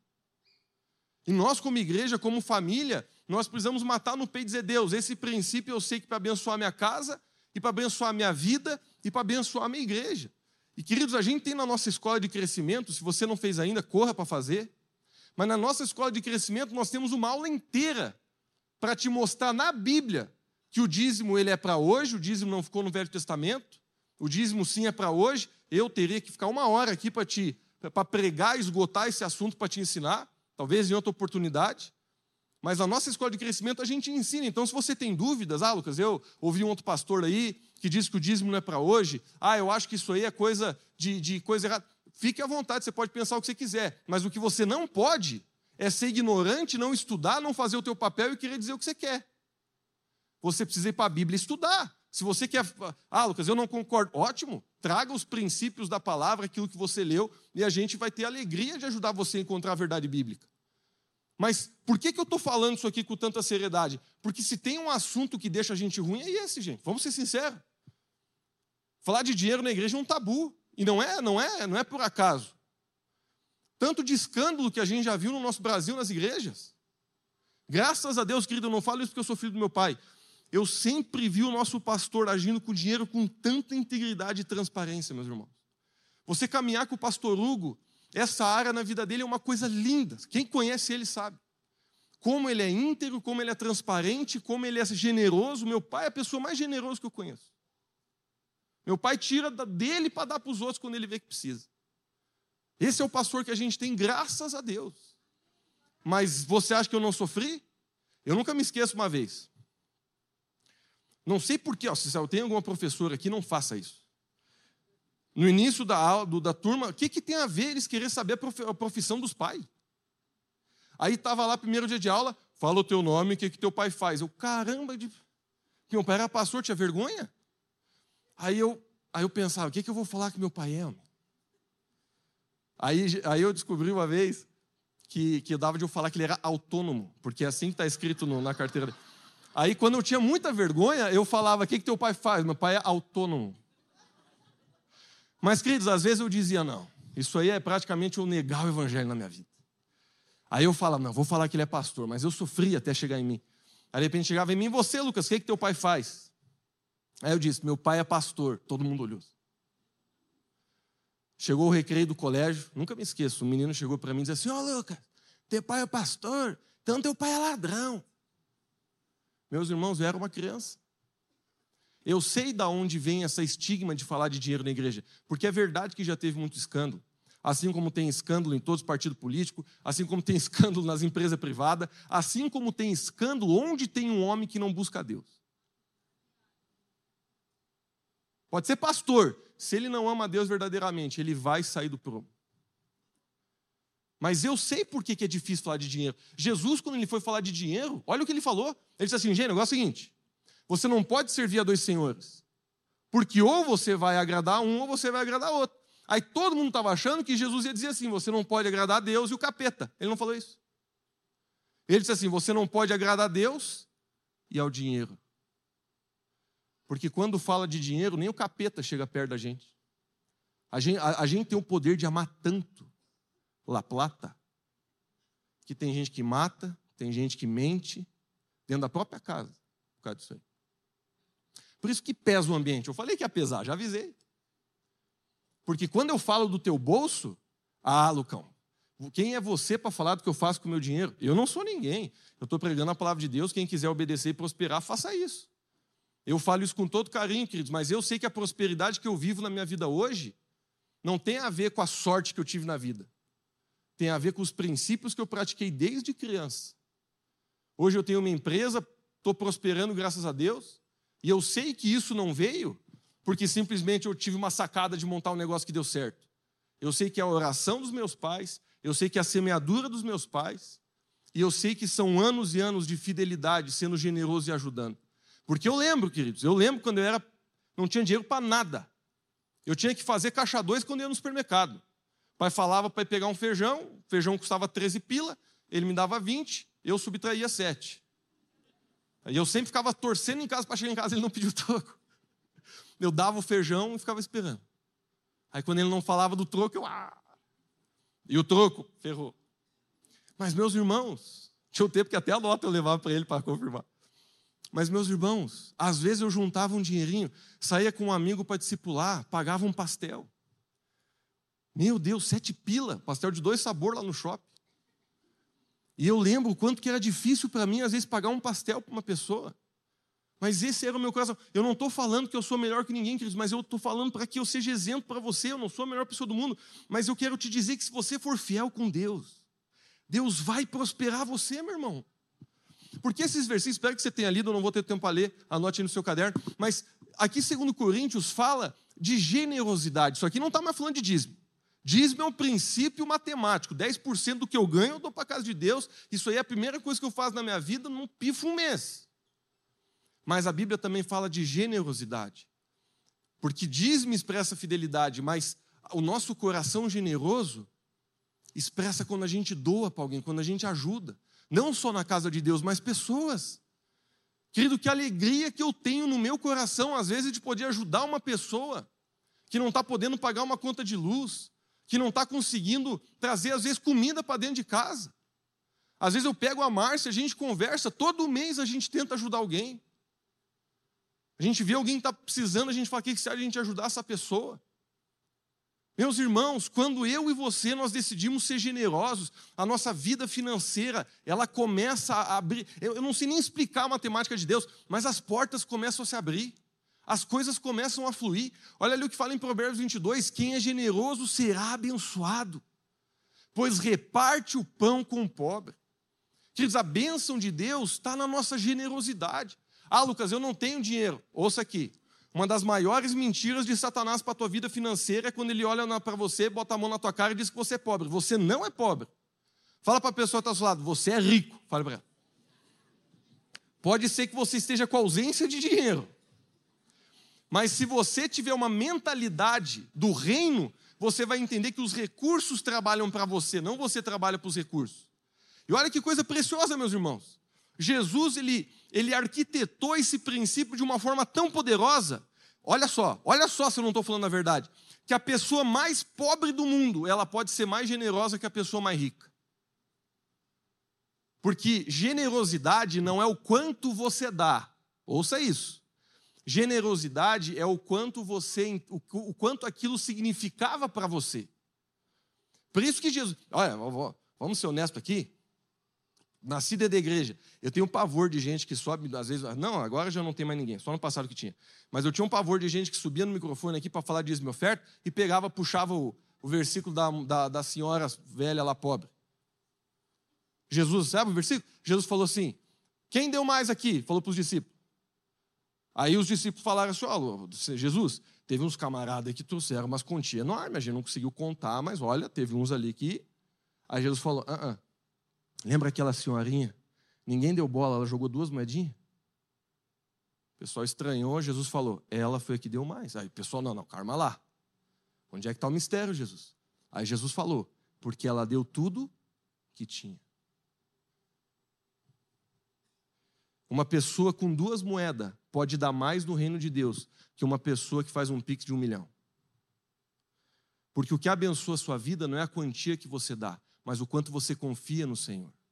Speaker 1: E nós como igreja, como família, nós precisamos matar no peito e dizer, Deus, esse princípio eu sei que para abençoar a minha casa, e para abençoar a minha vida, e para abençoar a minha igreja. E queridos, a gente tem na nossa escola de crescimento, se você não fez ainda, corra para fazer, mas na nossa escola de crescimento nós temos uma aula inteira para te mostrar na Bíblia que o dízimo ele é para hoje, o dízimo não ficou no Velho Testamento, o dízimo sim é para hoje, eu teria que ficar uma hora aqui para te para pregar, esgotar esse assunto para te ensinar, talvez em outra oportunidade, mas na nossa escola de crescimento a gente ensina. Então, se você tem dúvidas, ah, Lucas, eu ouvi um outro pastor aí que diz que o dízimo não é para hoje, ah, eu acho que isso aí é coisa de, de coisa errada. Fique à vontade, você pode pensar o que você quiser, mas o que você não pode é ser ignorante, não estudar, não fazer o teu papel e querer dizer o que você quer. Você precisa ir para a Bíblia estudar. Se você quer... Ah, Lucas, eu não concordo. Ótimo, traga os princípios da palavra, aquilo que você leu, e a gente vai ter a alegria de ajudar você a encontrar a verdade bíblica. Mas por que, que eu estou falando isso aqui com tanta seriedade? Porque se tem um assunto que deixa a gente ruim, é esse, gente. Vamos ser sinceros. Falar de dinheiro na igreja é um tabu. E não é, não é, não é por acaso. Tanto de escândalo que a gente já viu no nosso Brasil nas igrejas. Graças a Deus, querido, eu não falo isso porque eu sou filho do meu pai. Eu sempre vi o nosso pastor agindo com dinheiro com tanta integridade e transparência, meus irmãos. Você caminhar com o pastor Hugo, essa área na vida dele é uma coisa linda. Quem conhece ele sabe. Como ele é íntegro, como ele é transparente, como ele é generoso. Meu pai é a pessoa mais generosa que eu conheço. Meu pai tira dele para dar para os outros quando ele vê que precisa. Esse é o pastor que a gente tem, graças a Deus. Mas você acha que eu não sofri? Eu nunca me esqueço uma vez. Não sei porquê, ó, se eu tenho alguma professora aqui, não faça isso. No início da aula, do, da turma, o que, que tem a ver eles querer saber a profissão dos pais? Aí estava lá, primeiro dia de aula, fala o teu nome, o que, que teu pai faz? Eu, caramba, de... que meu pai era pastor, tinha vergonha? Aí eu, aí eu pensava, o que, que eu vou falar que meu pai é? Aí, aí eu descobri uma vez que, que dava de eu falar que ele era autônomo, porque é assim que está escrito no, na carteira dele. Aí, quando eu tinha muita vergonha, eu falava, o que, que teu pai faz? Meu pai é autônomo. Mas, queridos, às vezes eu dizia, não, isso aí é praticamente eu negar o evangelho na minha vida. Aí eu falava, não, vou falar que ele é pastor, mas eu sofria até chegar em mim. Aí, de repente, chegava em mim, você, Lucas, o que, que teu pai faz? Aí eu disse, meu pai é pastor. Todo mundo olhou. Chegou o recreio do colégio, nunca me esqueço, um menino chegou para mim e disse assim, ó, oh, Lucas, teu pai é pastor, então teu pai é ladrão. Meus irmãos, eu era uma criança. Eu sei de onde vem essa estigma de falar de dinheiro na igreja, porque é verdade que já teve muito escândalo. Assim como tem escândalo em todos os partidos políticos, assim como tem escândalo nas empresas privadas, assim como tem escândalo onde tem um homem que não busca a Deus. Pode ser pastor, se ele não ama a Deus verdadeiramente, ele vai sair do prumo. Mas eu sei por que é difícil falar de dinheiro. Jesus, quando ele foi falar de dinheiro, olha o que ele falou. Ele disse assim, gente, o negócio é o seguinte, você não pode servir a dois senhores, porque ou você vai agradar um ou você vai agradar outro. Aí todo mundo estava achando que Jesus ia dizer assim, você não pode agradar a Deus e o capeta. Ele não falou isso. Ele disse assim, você não pode agradar a Deus e ao dinheiro. Porque quando fala de dinheiro, nem o capeta chega perto da gente. A gente, a, a gente tem o poder de amar tanto La Plata, que tem gente que mata, tem gente que mente, dentro da própria casa, por causa disso aí. Por isso que pesa o ambiente. Eu falei que ia pesar, já avisei. Porque quando eu falo do teu bolso, ah, Lucão, quem é você para falar do que eu faço com o meu dinheiro? Eu não sou ninguém. Eu estou pregando a palavra de Deus, quem quiser obedecer e prosperar, faça isso. Eu falo isso com todo carinho, queridos, mas eu sei que a prosperidade que eu vivo na minha vida hoje não tem a ver com a sorte que eu tive na vida. Tem a ver com os princípios que eu pratiquei desde criança. Hoje eu tenho uma empresa, estou prosperando, graças a Deus, e eu sei que isso não veio porque simplesmente eu tive uma sacada de montar um negócio que deu certo. Eu sei que é a oração dos meus pais, eu sei que é a semeadura dos meus pais, e eu sei que são anos e anos de fidelidade, sendo generoso e ajudando. Porque eu lembro, queridos, eu lembro quando eu era, não tinha dinheiro para nada. Eu tinha que fazer caixa dois quando eu ia no supermercado. O pai falava para ir pegar um feijão, o feijão custava treze pila, ele me dava vinte, eu subtraía sete. E eu sempre ficava torcendo em casa para chegar em casa e ele não pediu troco. Eu dava o feijão e ficava esperando. Aí quando ele não falava do troco, eu... Ah! E o troco, ferrou. Mas meus irmãos, tinha o tempo que até a nota eu levava para ele para confirmar. Mas meus irmãos, às vezes eu juntava um dinheirinho, saía com um amigo para discipular, pagava um pastel. Meu Deus, sete pila, pastel de dois sabores lá no shopping. E eu lembro o quanto que era difícil para mim, às vezes, pagar um pastel para uma pessoa. Mas esse era o meu coração. Eu não estou falando que eu sou melhor que ninguém, queridos, mas eu estou falando para que eu seja exemplo para você. Eu não sou a melhor pessoa do mundo, mas eu quero te dizer que se você for fiel com Deus, Deus vai prosperar você, meu irmão. Porque esses versículos, espero que você tenha lido, eu não vou ter tempo para ler, anote aí no seu caderno, mas aqui, segundo Coríntios, fala de generosidade. Isso aqui não está mais falando de dízimo. Dízimo é um princípio matemático. dez por cento do que eu ganho eu dou para a casa de Deus. Isso aí é a primeira coisa que eu faço na minha vida, não pifo um mês. Mas a Bíblia também fala de generosidade. Porque dízimo expressa fidelidade, mas o nosso coração generoso expressa quando a gente doa para alguém, quando a gente ajuda. Não só na casa de Deus, mas pessoas. Querido, que alegria que eu tenho no meu coração, às vezes, de poder ajudar uma pessoa que não está podendo pagar uma conta de luz, que não está conseguindo trazer, às vezes, comida para dentro de casa. Às vezes eu pego a Márcia, a gente conversa, todo mês a gente tenta ajudar alguém. A gente vê alguém que está precisando, a gente fala, o que se a gente ajudar essa pessoa? Meus irmãos, quando eu e você, nós decidimos ser generosos, a nossa vida financeira, ela começa a abrir. Eu não sei nem explicar a matemática de Deus, mas as portas começam a se abrir. As coisas começam a fluir. Olha ali o que fala em Provérbios vinte e dois, quem é generoso será abençoado, pois reparte o pão com o pobre. Queridos, a bênção de Deus está na nossa generosidade. Ah, Lucas, eu não tenho dinheiro. Ouça aqui. Uma das maiores mentiras de Satanás para a tua vida financeira é quando ele olha para você, bota a mão na tua cara e diz que você é pobre. Você não é pobre. Fala para a pessoa que está ao seu lado, você é rico. Fala para ela. Pode ser que você esteja com ausência de dinheiro. Mas se você tiver uma mentalidade do reino, você vai entender que os recursos trabalham para você, não você trabalha para os recursos. E olha que coisa preciosa, meus irmãos. Jesus, ele, ele arquitetou esse princípio de uma forma tão poderosa. Olha só, olha só se eu não estou falando a verdade. Que a pessoa mais pobre do mundo, ela pode ser mais generosa que a pessoa mais rica. Porque generosidade não é o quanto você dá. Ouça isso. Generosidade é o quanto você, o, o quanto aquilo significava para você. Por isso que Jesus... Olha, vamos ser honestos aqui. Nasci dentro da igreja. Eu tenho um pavor de gente que sobe, às vezes... Não, agora já não tem mais ninguém, só no passado que tinha. Mas eu tinha um pavor de gente que subia no microfone aqui para falar de dízimo e oferta e pegava, puxava o, o versículo da, da, da senhora velha lá pobre. Jesus, sabe o versículo? Jesus falou assim, quem deu mais aqui? Falou para os discípulos. Aí os discípulos falaram assim, ó, Jesus, teve uns camaradas que trouxeram umas continhas enormes, a gente não conseguiu contar, mas olha, teve uns ali que... Aí Jesus falou, ah, ah. Lembra aquela senhorinha? Ninguém deu bola, ela jogou duas moedinhas. O pessoal estranhou, Jesus falou, ela foi a que deu mais. Aí o pessoal, não, não, calma lá. Onde é que está o mistério, Jesus? Aí Jesus falou, porque ela deu tudo que tinha. Uma pessoa com duas moedas pode dar mais no reino de Deus que uma pessoa que faz um pix de um milhão. Porque o que abençoa a sua vida não é a quantia que você dá, mas o quanto você confia no Senhor.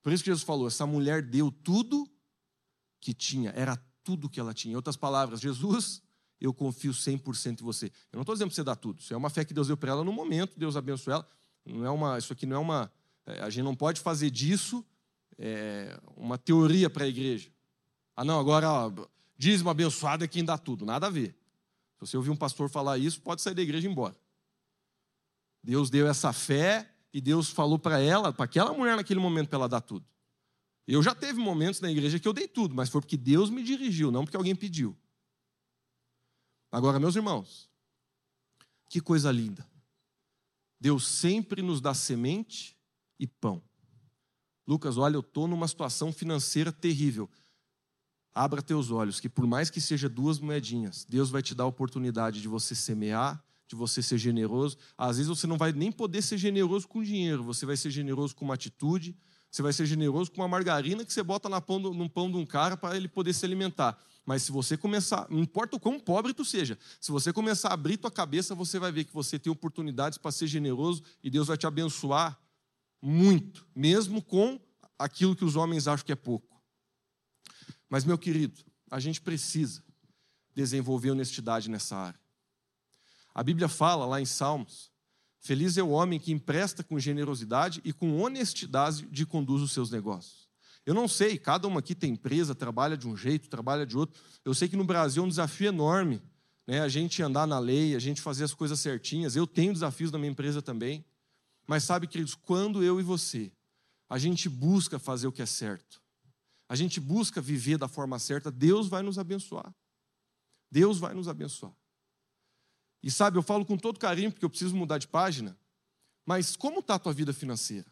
Speaker 1: Por isso que Jesus falou, essa mulher deu tudo que tinha, era tudo que ela tinha. Em outras palavras, Jesus, eu confio cem por cento em você. Eu não estou dizendo para você dar tudo, isso é uma fé que Deus deu para ela no momento, Deus abençoou ela. Não é uma, isso aqui não é uma... A gente não pode fazer disso é, uma teoria para a igreja. Ah, não, agora, ó, dízimo abençoado é quem dá tudo. Nada a ver. Se você ouvir um pastor falar isso, pode sair da igreja e ir embora. Deus deu essa fé e Deus falou para ela, para aquela mulher naquele momento, para ela dar tudo. Eu já teve momentos na igreja que eu dei tudo, mas foi porque Deus me dirigiu, não porque alguém pediu. Agora, meus irmãos, que coisa linda. Deus sempre nos dá semente e pão. Lucas, olha, eu estou numa situação financeira terrível. Abra teus olhos, que por mais que seja duas moedinhas, Deus vai te dar a oportunidade de você semear, de você ser generoso. Às vezes você não vai nem poder ser generoso com dinheiro, você vai ser generoso com uma atitude, você vai ser generoso com uma margarina que você bota na pão, no pão de um cara para ele poder se alimentar. Mas se você começar, não importa o quão pobre tu seja, se você começar a abrir tua cabeça, você vai ver que você tem oportunidades para ser generoso e Deus vai te abençoar muito, mesmo com aquilo que os homens acham que é pouco. Mas, meu querido, a gente precisa desenvolver honestidade nessa área. A Bíblia fala lá em Salmos, feliz é o homem que empresta com generosidade e com honestidade de conduz os seus negócios. Eu não sei, cada uma aqui tem empresa, trabalha de um jeito, trabalha de outro. Eu sei que no Brasil é um desafio enorme, né? A gente andar na lei, a gente fazer as coisas certinhas. Eu tenho desafios na minha empresa também. Mas sabe, queridos, quando eu e você, a gente busca fazer o que é certo, a gente busca viver da forma certa, Deus vai nos abençoar. Deus vai nos abençoar. E sabe, eu falo com todo carinho, porque eu preciso mudar de página, mas como está a tua vida financeira?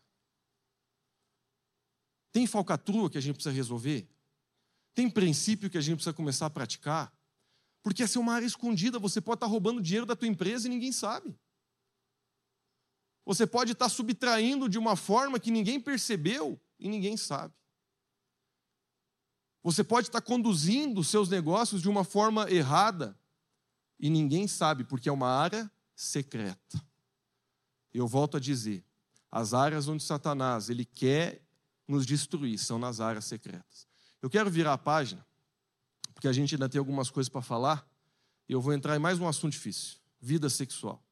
Speaker 1: Tem falcatrua que a gente precisa resolver? Tem princípio que a gente precisa começar a praticar? Porque essa é uma área escondida, você pode estar roubando dinheiro da tua empresa e ninguém sabe. Você pode estar subtraindo de uma forma que ninguém percebeu e ninguém sabe. Você pode estar conduzindo os seus negócios de uma forma errada e ninguém sabe, porque é uma área secreta. Eu volto a dizer, as áreas onde Satanás ele quer nos destruir são nas áreas secretas. Eu quero virar a página, porque a gente ainda tem algumas coisas para falar, e eu vou entrar em mais um assunto difícil, vida sexual.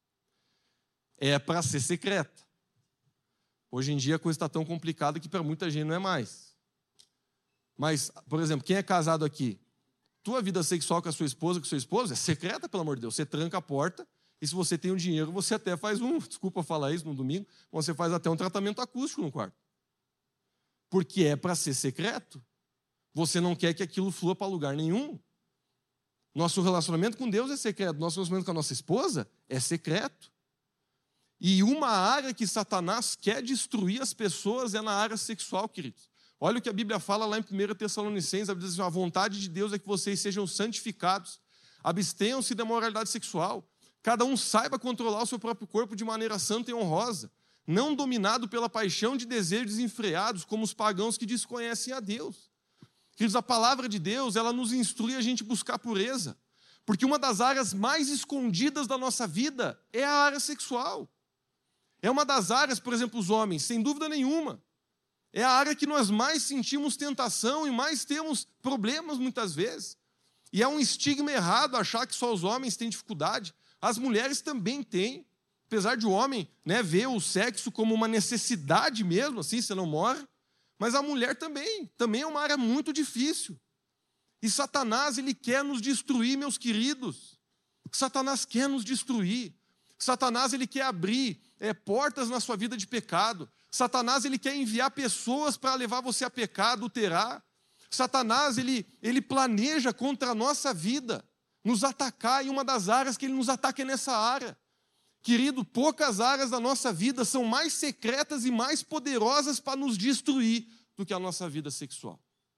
Speaker 1: É para ser secreta. Hoje em dia a coisa está tão complicada que para muita gente não é mais. Mas, por exemplo, quem é casado aqui? Tua vida sexual com a sua esposa, com o seu esposo, é secreta, pelo amor de Deus. Você tranca a porta e se você tem um dinheiro, você até faz um, desculpa falar isso no domingo, você faz até um tratamento acústico no quarto. Porque é para ser secreto. Você não quer que aquilo flua para lugar nenhum. Nosso relacionamento com Deus é secreto. Nosso relacionamento com a nossa esposa é secreto. E uma área que Satanás quer destruir as pessoas é na área sexual, queridos. Olha o que a Bíblia fala lá em primeira Tessalonicenses, a Bíblia diz assim, a vontade de Deus é que vocês sejam santificados, abstenham-se da moralidade sexual, cada um saiba controlar o seu próprio corpo de maneira santa e honrosa, não dominado pela paixão de desejos desenfreados, como os pagãos que desconhecem a Deus. Queridos, a palavra de Deus, ela nos instrui a gente buscar pureza, porque uma das áreas mais escondidas da nossa vida é a área sexual. É uma das áreas, por exemplo, os homens, sem dúvida nenhuma, é a área que nós mais sentimos tentação e mais temos problemas muitas vezes. E é um estigma errado achar que só os homens têm dificuldade. As mulheres também têm. Apesar de o homem, né, ver o sexo como uma necessidade mesmo, assim, você não morre. Mas a mulher também. Também é uma área muito difícil. E Satanás, ele quer nos destruir, meus queridos. Satanás quer nos destruir. Satanás, ele quer abrir é, portas na sua vida de pecado. Satanás, ele quer enviar pessoas para levar você a pecar, adulterar. Satanás, ele, ele planeja contra a nossa vida, nos atacar, e uma das áreas que ele nos ataca é nessa área. Querido, poucas áreas da nossa vida são mais secretas e mais poderosas para nos destruir do que a nossa vida sexual.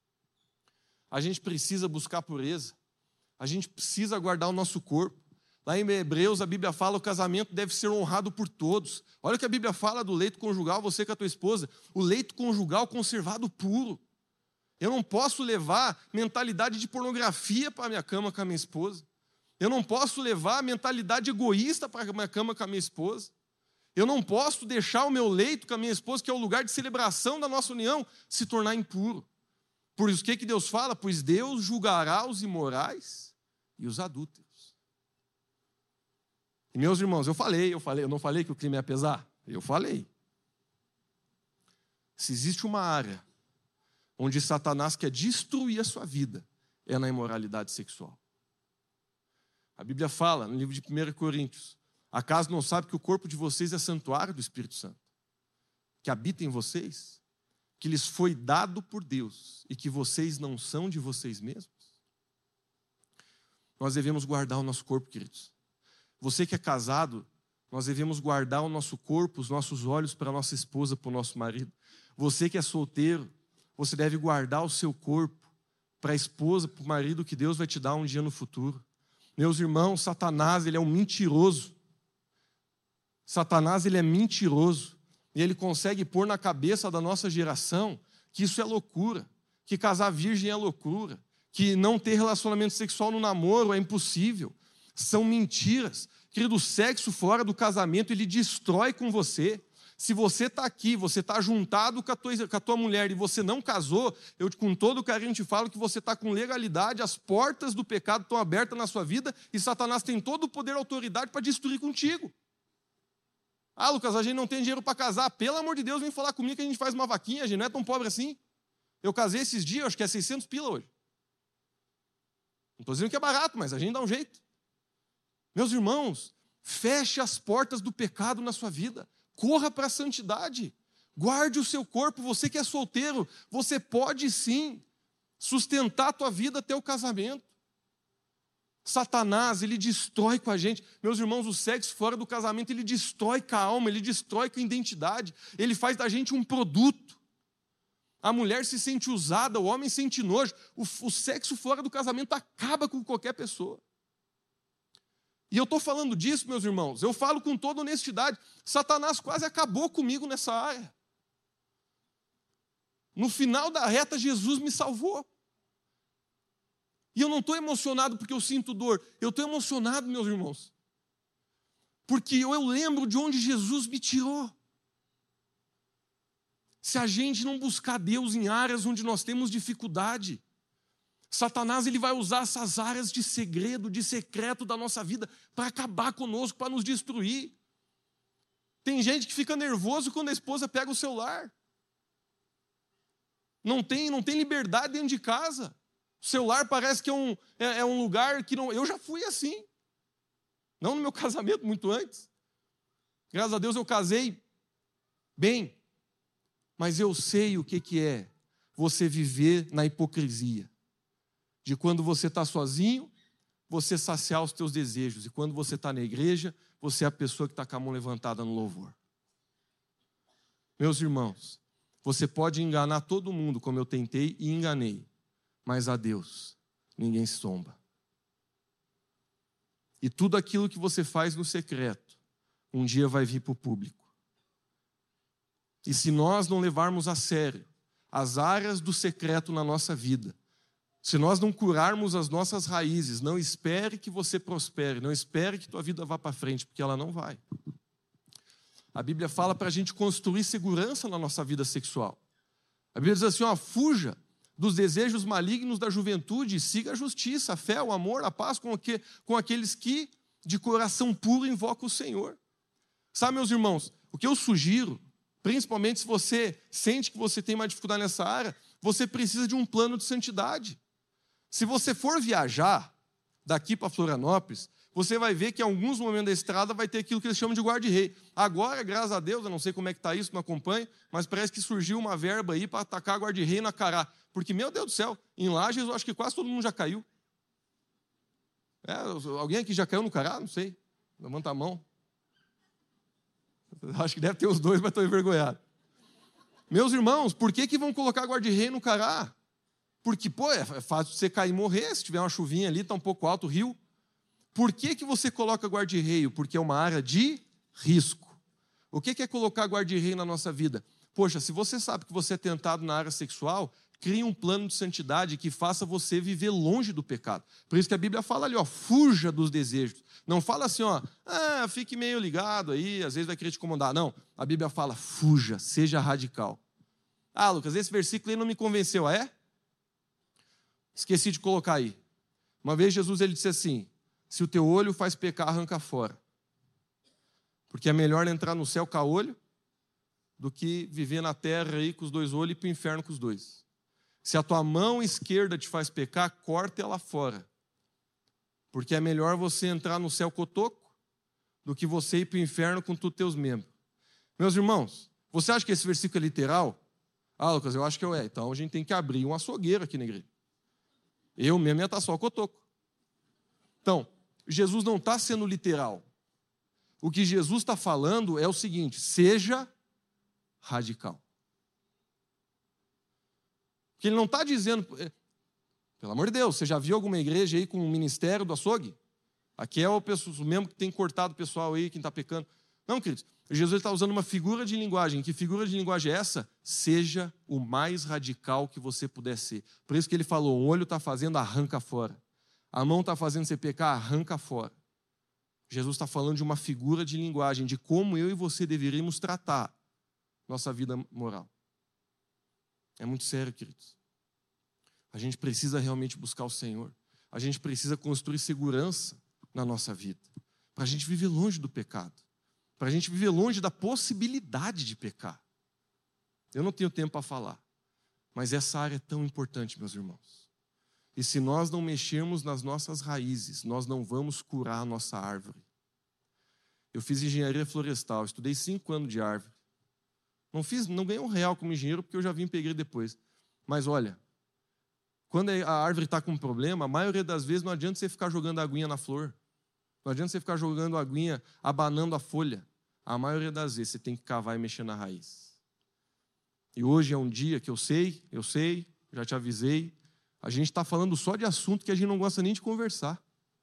Speaker 1: A gente precisa buscar pureza, a gente precisa guardar o nosso corpo. Lá em Hebreus, a Bíblia fala que o casamento deve ser honrado por todos. Olha o que a Bíblia fala do leito conjugal, você com a tua esposa. O leito conjugal conservado puro. Eu não posso levar mentalidade de pornografia para a minha cama com a minha esposa. Eu não posso levar mentalidade egoísta para a minha cama com a minha esposa. Eu não posso deixar o meu leito com a minha esposa, que é o lugar de celebração da nossa união, se tornar impuro. Por isso, o que que Deus fala? Pois Deus julgará os imorais e os adúlteros. E, meus irmãos, eu falei, eu falei, eu não falei que o clima ia pesar? Eu falei. Se existe uma área onde Satanás quer destruir a sua vida, é na imoralidade sexual. A Bíblia fala, no livro de primeira Coríntios, acaso não sabe que o corpo de vocês é santuário do Espírito Santo, que habita em vocês, que lhes foi dado por Deus e que vocês não são de vocês mesmos? Nós devemos guardar o nosso corpo, queridos. Você que é casado, nós devemos guardar o nosso corpo, os nossos olhos para a nossa esposa, para o nosso marido. Você que é solteiro, você deve guardar o seu corpo para a esposa, para o marido que Deus vai te dar um dia no futuro. Meus irmãos, Satanás, ele é um mentiroso. Satanás, ele é mentiroso. E ele consegue pôr na cabeça da nossa geração que isso é loucura, que casar virgem é loucura, que não ter relacionamento sexual no namoro é impossível. São mentiras. Querido, o sexo fora do casamento, ele destrói com você. Se você está aqui, você está juntado com a, tua, com a tua mulher e você não casou, eu com todo carinho te falo que você está com legalidade, as portas do pecado estão abertas na sua vida e Satanás tem todo o poder e autoridade para destruir contigo. Ah, Lucas, a gente não tem dinheiro para casar. Pelo amor de Deus, vem falar comigo que a gente faz uma vaquinha, a gente não é tão pobre assim. Eu casei esses dias, acho que é seiscentos pila hoje. Não estou dizendo que é barato, mas a gente dá um jeito. Meus irmãos, feche as portas do pecado na sua vida. Corra para a santidade. Guarde o seu corpo. Você que é solteiro, você pode sim sustentar a tua vida até o casamento. Satanás, ele destrói com a gente. Meus irmãos, o sexo fora do casamento, ele destrói com a alma, ele destrói com a identidade. Ele faz da gente um produto. A mulher se sente usada, o homem sente nojo. O, o sexo fora do casamento acaba com qualquer pessoa. E eu estou falando disso, meus irmãos, eu falo com toda honestidade. Satanás quase acabou comigo nessa área. No final da reta, Jesus me salvou. E eu não estou emocionado porque eu sinto dor. Eu estou emocionado, meus irmãos, porque eu lembro de onde Jesus me tirou. Se a gente não buscar Deus em áreas onde nós temos dificuldade, Satanás ele vai usar essas áreas de segredo, de secreto da nossa vida para acabar conosco, para nos destruir. Tem gente que fica nervoso quando a esposa pega o celular. Não tem, não tem liberdade dentro de casa. O celular parece que é um, é, é um lugar que não... Eu já fui assim. Não no meu casamento, muito antes. Graças a Deus eu casei bem. Mas eu sei o que, que é você viver na hipocrisia. De quando você está sozinho, você saciar os teus desejos. E quando você está na igreja, você é a pessoa que está com a mão levantada no louvor. Meus irmãos, você pode enganar todo mundo, como eu tentei e enganei. Mas a Deus, ninguém se zomba. E tudo aquilo que você faz no secreto, um dia vai vir para o público. E se nós não levarmos a sério as áreas do secreto na nossa vida, se nós não curarmos as nossas raízes, não espere que você prospere, não espere que tua vida vá para frente, porque ela não vai. A Bíblia fala para a gente construir segurança na nossa vida sexual. A Bíblia diz assim, ó, fuja dos desejos malignos da juventude, siga a justiça, a fé, o amor, a paz com, que, com aqueles que de coração puro invocam o Senhor. Sabe, meus irmãos, o que eu sugiro, principalmente se você sente que você tem uma dificuldade nessa área, você precisa de um plano de santidade. Se você for viajar daqui para Florianópolis, você vai ver que em alguns momentos da estrada vai ter aquilo que eles chamam de guarda-rei. Agora, graças a Deus, eu não sei como é que está isso, não acompanho, mas parece que surgiu uma verba aí para atacar guarda-rei na Cará. Porque, meu Deus do céu, em Lages eu acho que quase todo mundo já caiu. É, alguém aqui já caiu no Cará? Não sei. Levanta a mão. Acho que deve ter os dois, mas estou envergonhado. Meus irmãos, por que, que vão colocar guarda-rei no Cará? Porque, pô, é fácil você cair e morrer, se tiver uma chuvinha ali, está um pouco alto o rio. Por que, que você coloca guarda-reio? Porque é uma área de risco. O que, que é colocar guarda-reio na nossa vida? Poxa, se você sabe que você é tentado na área sexual, crie um plano de santidade que faça você viver longe do pecado. Por isso que a Bíblia fala ali, ó, fuja dos desejos. Não fala assim, ó, ah, fique meio ligado aí, às vezes vai querer te incomodar. Não, a Bíblia fala, fuja, seja radical. Ah, Lucas, esse versículo aí não me convenceu, ah, é? Esqueci de colocar aí. Uma vez Jesus ele disse assim, se o teu olho faz pecar, arranca fora. Porque é melhor entrar no céu com a olho do que viver na terra aí com os dois olhos e ir para o inferno com os dois. Se a tua mão esquerda te faz pecar, corta ela fora. Porque é melhor você entrar no céu cotoco do que você ir para o inferno com todos os teus membros. Meus irmãos, você acha que esse versículo é literal? Ah, Lucas, eu acho que eu é. Então a gente tem que abrir um açougueiro aqui na igreja. Eu mesmo ia estar só cotoco. Então, Jesus não está sendo literal. O que Jesus está falando é o seguinte, seja radical. Porque ele não está dizendo, pelo amor de Deus, você já viu alguma igreja aí com um ministério do açougue? Aqui é o mesmo que tem cortado o pessoal aí, quem está pecando. Não, queridos, Jesus está usando uma figura de linguagem. Que figura de linguagem é essa? Seja o mais radical que você puder ser. Por isso que ele falou, o olho está fazendo, arranca fora. A mão está fazendo você pecar, arranca fora. Jesus está falando de uma figura de linguagem, de como eu e você deveríamos tratar nossa vida moral. É muito sério, queridos. A gente precisa realmente buscar o Senhor. A gente precisa construir segurança na nossa vida. Para a gente viver longe do pecado. Para a gente viver longe da possibilidade de pecar. Eu não tenho tempo para falar. Mas essa área é tão importante, meus irmãos. E se nós não mexermos nas nossas raízes, nós não vamos curar a nossa árvore. Eu fiz engenharia florestal, estudei cinco anos de árvore. Não, fiz, não ganhei um real como engenheiro, porque eu já vim pegar depois. Mas olha, quando a árvore está com um problema, a maioria das vezes não adianta você ficar jogando aguinha na flor. Não adianta você ficar jogando aguinha, abanando a folha. A maioria das vezes você tem que cavar e mexer na raiz. E hoje é um dia que eu sei, eu sei, já te avisei, a gente está falando só de assunto que a gente não gosta nem de conversar.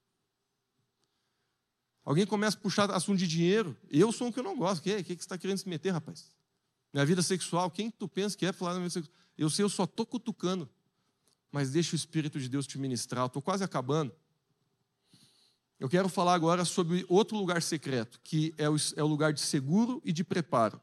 Speaker 1: Alguém começa a puxar assunto de dinheiro, eu sou um que eu não gosto. O que, que, que você está querendo se meter, rapaz? Minha vida sexual, quem tu pensa que é falar da minha vida sexual? Eu sei, eu só estou cutucando. Mas deixa o Espírito de Deus te ministrar. Eu estou quase acabando. Eu quero falar agora sobre outro lugar secreto, que é o, é o lugar de seguro e de preparo.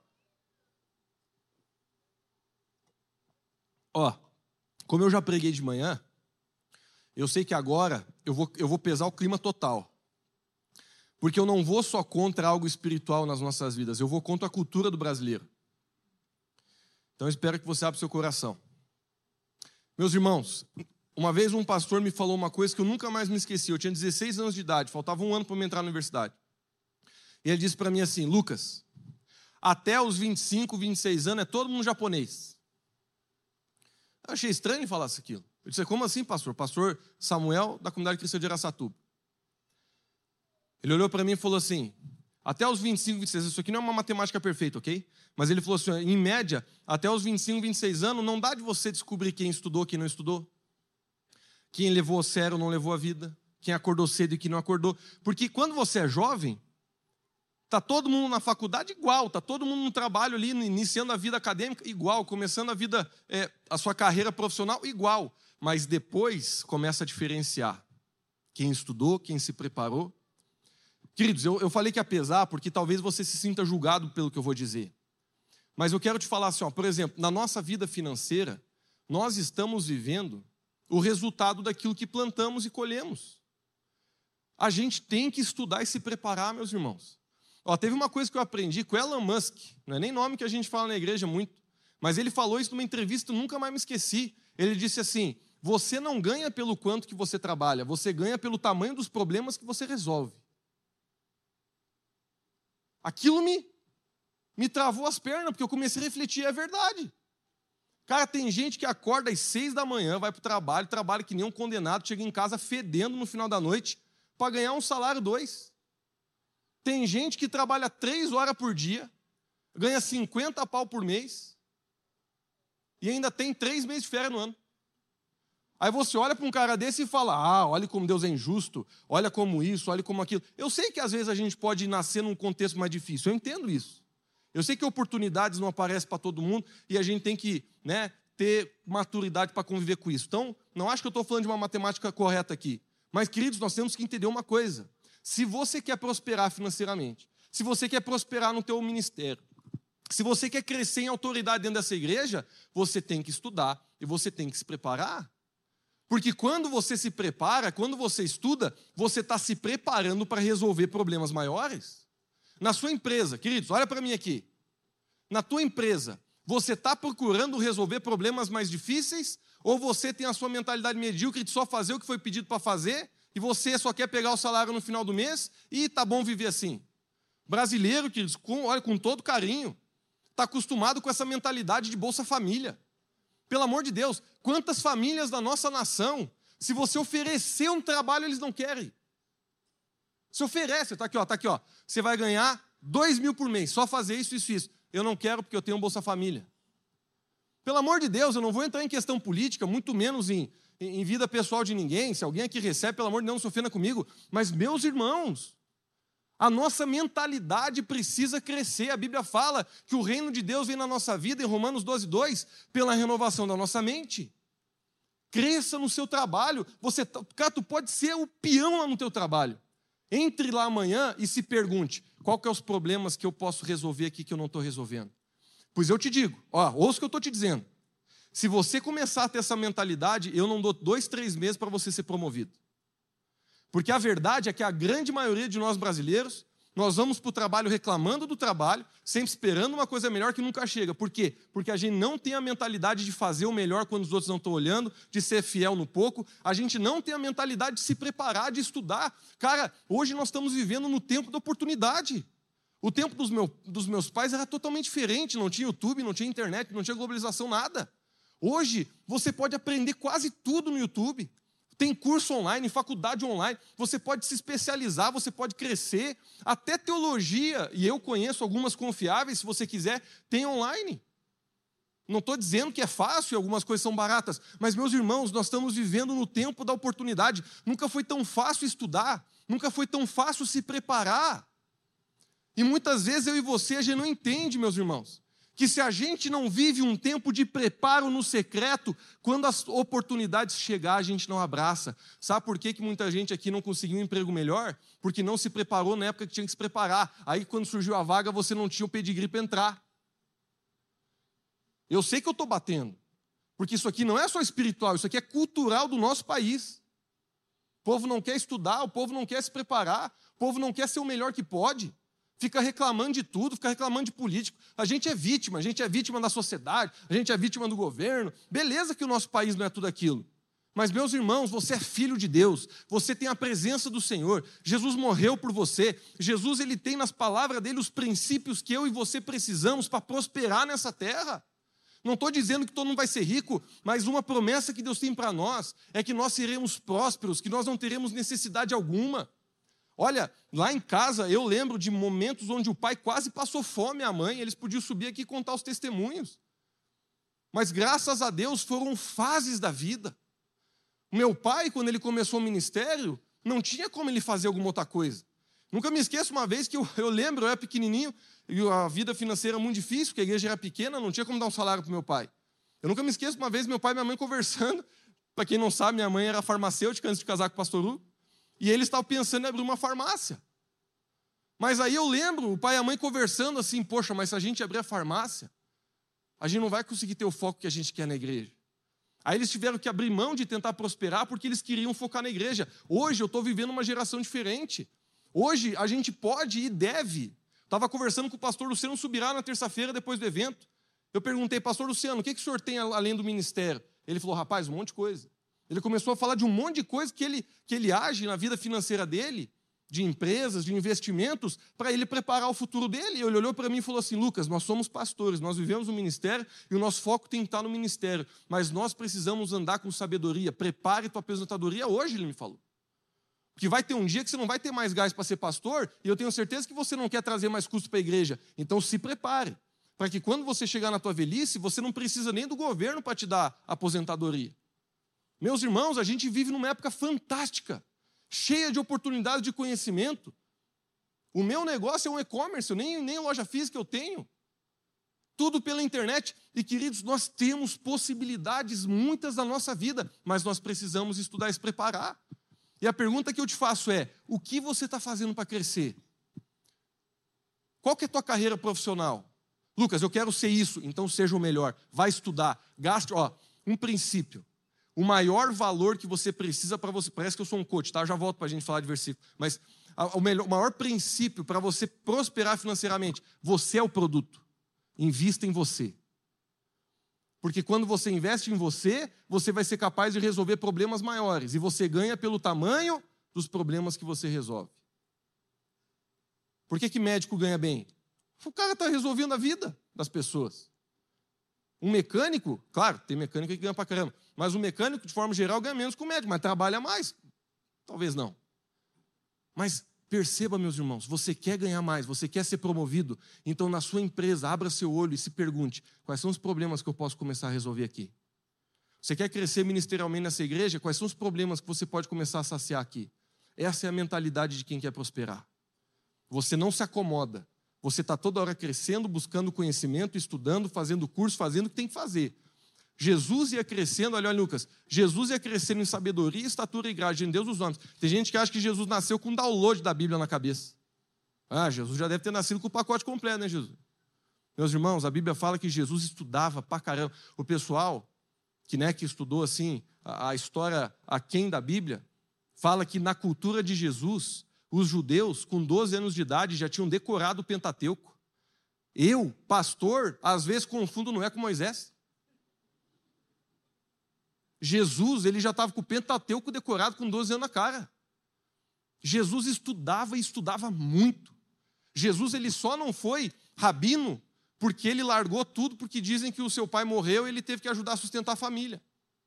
Speaker 1: Ó, como eu já preguei de manhã, eu sei que agora eu vou, eu vou pesar o clima total. Porque eu não vou só contra algo espiritual nas nossas vidas, eu vou contra a cultura do brasileiro. Então eu espero que você abra o seu coração. Meus irmãos, uma vez um pastor me falou uma coisa que eu nunca mais me esqueci. Eu tinha dezesseis anos de idade, faltava um ano para eu entrar na universidade. E ele disse para mim assim, Lucas, até os vinte e cinco, vinte e seis anos é todo mundo japonês. Eu achei estranho ele falar aquilo. Eu disse, como assim, pastor? Pastor Samuel, da comunidade cristã de Araçatuba. Ele olhou para mim e falou assim, até os vinte e cinco, vinte e seis, isso aqui não é uma matemática perfeita, ok? Mas ele falou assim, em média, até os vinte e cinco, vinte e seis anos, não dá de você descobrir quem estudou, quem não estudou. Quem levou a sério ou não levou a vida. Quem acordou cedo e quem não acordou. Porque quando você é jovem, está todo mundo na faculdade igual, está todo mundo no trabalho ali, iniciando a vida acadêmica igual, começando a vida, é, a sua carreira profissional igual. Mas depois começa a diferenciar quem estudou, quem se preparou. Queridos, eu, eu falei que ia pesar porque talvez você se sinta julgado pelo que eu vou dizer. Mas eu quero te falar assim, ó, por exemplo, na nossa vida financeira, nós estamos vivendo o resultado daquilo que plantamos e colhemos. A gente tem que estudar e se preparar, meus irmãos. Ó, teve uma coisa que eu aprendi com Elon Musk, não é nem nome que a gente fala na igreja muito, mas ele falou isso numa entrevista, nunca mais me esqueci. Ele disse assim, você não ganha pelo quanto que você trabalha, você ganha pelo tamanho dos problemas que você resolve. Aquilo me, me travou as pernas, porque eu comecei a refletir, é verdade. Cara, tem gente que acorda às seis da manhã, vai para o trabalho, trabalha que nem um condenado, chega em casa fedendo no final da noite para ganhar um salário dois. Tem gente que trabalha três horas por dia, ganha cinquenta pau por mês e ainda tem três meses de férias no ano. Aí você olha para um cara desse e fala, ah, olha como Deus é injusto, olha como isso, olha como aquilo. Eu sei que às vezes a gente pode nascer num contexto mais difícil, eu entendo isso. Eu sei que oportunidades não aparecem para todo mundo e a gente tem que, né, ter maturidade para conviver com isso. Então, não acho que eu estou falando de uma matemática correta aqui. Mas, queridos, nós temos que entender uma coisa. Se você quer prosperar financeiramente, se você quer prosperar no teu ministério, se você quer crescer em autoridade dentro dessa igreja, você tem que estudar e você tem que se preparar. Porque quando você se prepara, quando você estuda, você está se preparando para resolver problemas maiores. Na sua empresa, queridos, olha para mim aqui. Na tua empresa, você está procurando resolver problemas mais difíceis ou você tem a sua mentalidade medíocre de só fazer o que foi pedido para fazer e você só quer pegar o salário no final do mês e tá bom viver assim? Brasileiro, queridos, com, olha, com todo carinho, está acostumado com essa mentalidade de Bolsa Família. Pelo amor de Deus, quantas famílias da nossa nação, se você oferecer um trabalho, eles não querem. Se oferece, está aqui, ó, tá aqui, ó. Você vai ganhar dois mil por mês, só fazer isso, isso, isso. Eu não quero porque eu tenho um Bolsa Família. Pelo amor de Deus, eu não vou entrar em questão política, muito menos em, em vida pessoal de ninguém. Se alguém aqui recebe, pelo amor de Deus, não se ofenda comigo. Mas, meus irmãos, a nossa mentalidade precisa crescer. A Bíblia fala que o reino de Deus vem na nossa vida, em Romanos doze, dois, pela renovação da nossa mente. Cresça no seu trabalho. Você, cara, tu pode ser o peão lá no teu trabalho. Entre lá amanhã e se pergunte, qual que é os problemas que eu posso resolver aqui que eu não estou resolvendo? Pois eu te digo, ó, ouça o que eu estou te dizendo. Se você começar a ter essa mentalidade, eu não dou dois, três meses para você ser promovido. Porque a verdade é que a grande maioria de nós brasileiros, nós vamos para o trabalho reclamando do trabalho, sempre esperando uma coisa melhor que nunca chega. Por quê? Porque a gente não tem a mentalidade de fazer o melhor quando os outros não estão olhando, de ser fiel no pouco. A gente não tem a mentalidade de se preparar, de estudar. Cara, hoje nós estamos vivendo no tempo da oportunidade. O tempo dos, meu, dos meus pais era totalmente diferente. Não tinha YouTube, não tinha internet, não tinha globalização, nada. Hoje, você pode aprender quase tudo no YouTube. Tem curso online, faculdade online, você pode se especializar, você pode crescer, até teologia, e eu conheço algumas confiáveis, se você quiser, tem online. Não estou dizendo que é fácil, algumas coisas são baratas, mas, meus irmãos, nós estamos vivendo no tempo da oportunidade. Nunca foi tão fácil estudar, nunca foi tão fácil se preparar. E muitas vezes eu e você, a gente não entende, meus irmãos, que se a gente não vive um tempo de preparo no secreto, quando as oportunidades chegar, a gente não abraça. Sabe por que que muita gente aqui não conseguiu um emprego melhor? Porque não se preparou na época que tinha que se preparar. Aí, quando surgiu a vaga, você não tinha o pedigree para entrar. Eu sei que eu estou batendo, porque isso aqui não é só espiritual, isso aqui é cultural do nosso país. O povo não quer estudar, o povo não quer se preparar, o povo não quer ser o melhor que pode. Fica reclamando de tudo, fica reclamando de político. A gente é vítima, a gente é vítima da sociedade, a gente é vítima do governo. Beleza que o nosso país não é tudo aquilo. Mas, meus irmãos, você é filho de Deus, você tem a presença do Senhor. Jesus morreu por você. Jesus, ele tem nas palavras dele os princípios que eu e você precisamos para prosperar nessa terra. Não estou dizendo que todo mundo vai ser rico, mas uma promessa que Deus tem para nós é que nós seremos prósperos, que nós não teremos necessidade alguma. Olha, lá em casa eu lembro de momentos onde o pai quase passou fome, a mãe, eles podiam subir aqui e contar os testemunhos. Mas graças a Deus foram fases da vida. O meu pai, quando ele começou o ministério, não tinha como ele fazer alguma outra coisa. Nunca me esqueço uma vez que eu, eu lembro, eu era pequenininho, e a vida financeira era muito difícil, porque a igreja era pequena, não tinha como dar um salário para o meu pai. Eu nunca me esqueço uma vez meu pai e minha mãe conversando. Para quem não sabe, minha mãe era farmacêutica antes de casar com o pastor Hugo. E eles estavam pensando em abrir uma farmácia. Mas aí eu lembro o pai e a mãe conversando assim, poxa, mas se a gente abrir a farmácia, a gente não vai conseguir ter o foco que a gente quer na igreja. Aí eles tiveram que abrir mão de tentar prosperar porque eles queriam focar na igreja. Hoje eu estou vivendo uma geração diferente. Hoje a gente pode e deve. Estava conversando com o pastor Luciano Subirá na terça-feira depois do evento. Eu perguntei, pastor Luciano, o que, que o senhor tem além do ministério? Ele falou, rapaz, um monte de coisa. Ele começou a falar de um monte de coisa que ele, que ele age na vida financeira dele, de empresas, de investimentos, para ele preparar o futuro dele. E ele olhou para mim e falou assim, Lucas, nós somos pastores, nós vivemos no ministério e o nosso foco tem que estar no ministério, mas nós precisamos andar com sabedoria. Prepare tua aposentadoria hoje, ele me falou. Porque vai ter um dia que você não vai ter mais gás para ser pastor e eu tenho certeza que você não quer trazer mais custo para a igreja. Então se prepare, para que quando você chegar na tua velhice, você não precisa nem do governo para te dar aposentadoria. Meus irmãos, a gente vive numa época fantástica, cheia de oportunidades de conhecimento. O meu negócio é um e-commerce, nem, nem loja física eu tenho. tudo pela internet. E, queridos, nós temos possibilidades muitas na nossa vida, mas nós precisamos estudar e se preparar. E a pergunta que eu te faço é, o que você está fazendo para crescer? Qual que é a tua carreira profissional? Lucas, eu quero ser isso, então seja o melhor. Vai estudar, gaste, ó, um princípio. O maior valor que você precisa para você... Parece que eu sou um coach, tá? Eu já volto para a gente falar de versículo. Mas o, melhor, o maior princípio para você prosperar financeiramente, você é o produto. Invista em você. Porque quando você investe em você, você vai ser capaz de resolver problemas maiores. E você ganha pelo tamanho dos problemas que você resolve. Por que que médico ganha bem? O cara está resolvendo a vida das pessoas. Um mecânico, claro, tem mecânico que ganha pra caramba, mas um mecânico, de forma geral, ganha menos que o médico, mas trabalha mais. Talvez não. Mas perceba, meus irmãos, você quer ganhar mais, você quer ser promovido, então na sua empresa, abra seu olho e se pergunte, quais são os problemas que eu posso começar a resolver aqui? Você quer crescer ministerialmente nessa igreja? Quais são os problemas que você pode começar a saciar aqui? Essa é a mentalidade de quem quer prosperar. Você não se acomoda. Você está toda hora crescendo, buscando conhecimento, estudando, fazendo curso, fazendo o que tem que fazer. Jesus ia crescendo, olha, olha, Lucas, Jesus ia crescendo em sabedoria, estatura e graça em Deus os homens. Tem gente que acha que Jesus nasceu com um download da Bíblia na cabeça. Ah, Jesus já deve ter nascido com o pacote completo, né, Jesus? Meus irmãos, a Bíblia fala que Jesus estudava pra caramba. O pessoal que, né, que estudou assim, a, a história aquém da Bíblia, fala que na cultura de Jesus, os judeus, com doze anos de idade, já tinham decorado o Pentateuco. Eu, pastor, às vezes confundo Noé com Moisés. Jesus, ele já estava com o Pentateuco decorado com doze anos na cara. Jesus estudava e estudava muito. Jesus, ele só não foi rabino porque ele largou tudo, porque dizem que o seu pai morreu e ele teve que ajudar a sustentar a família.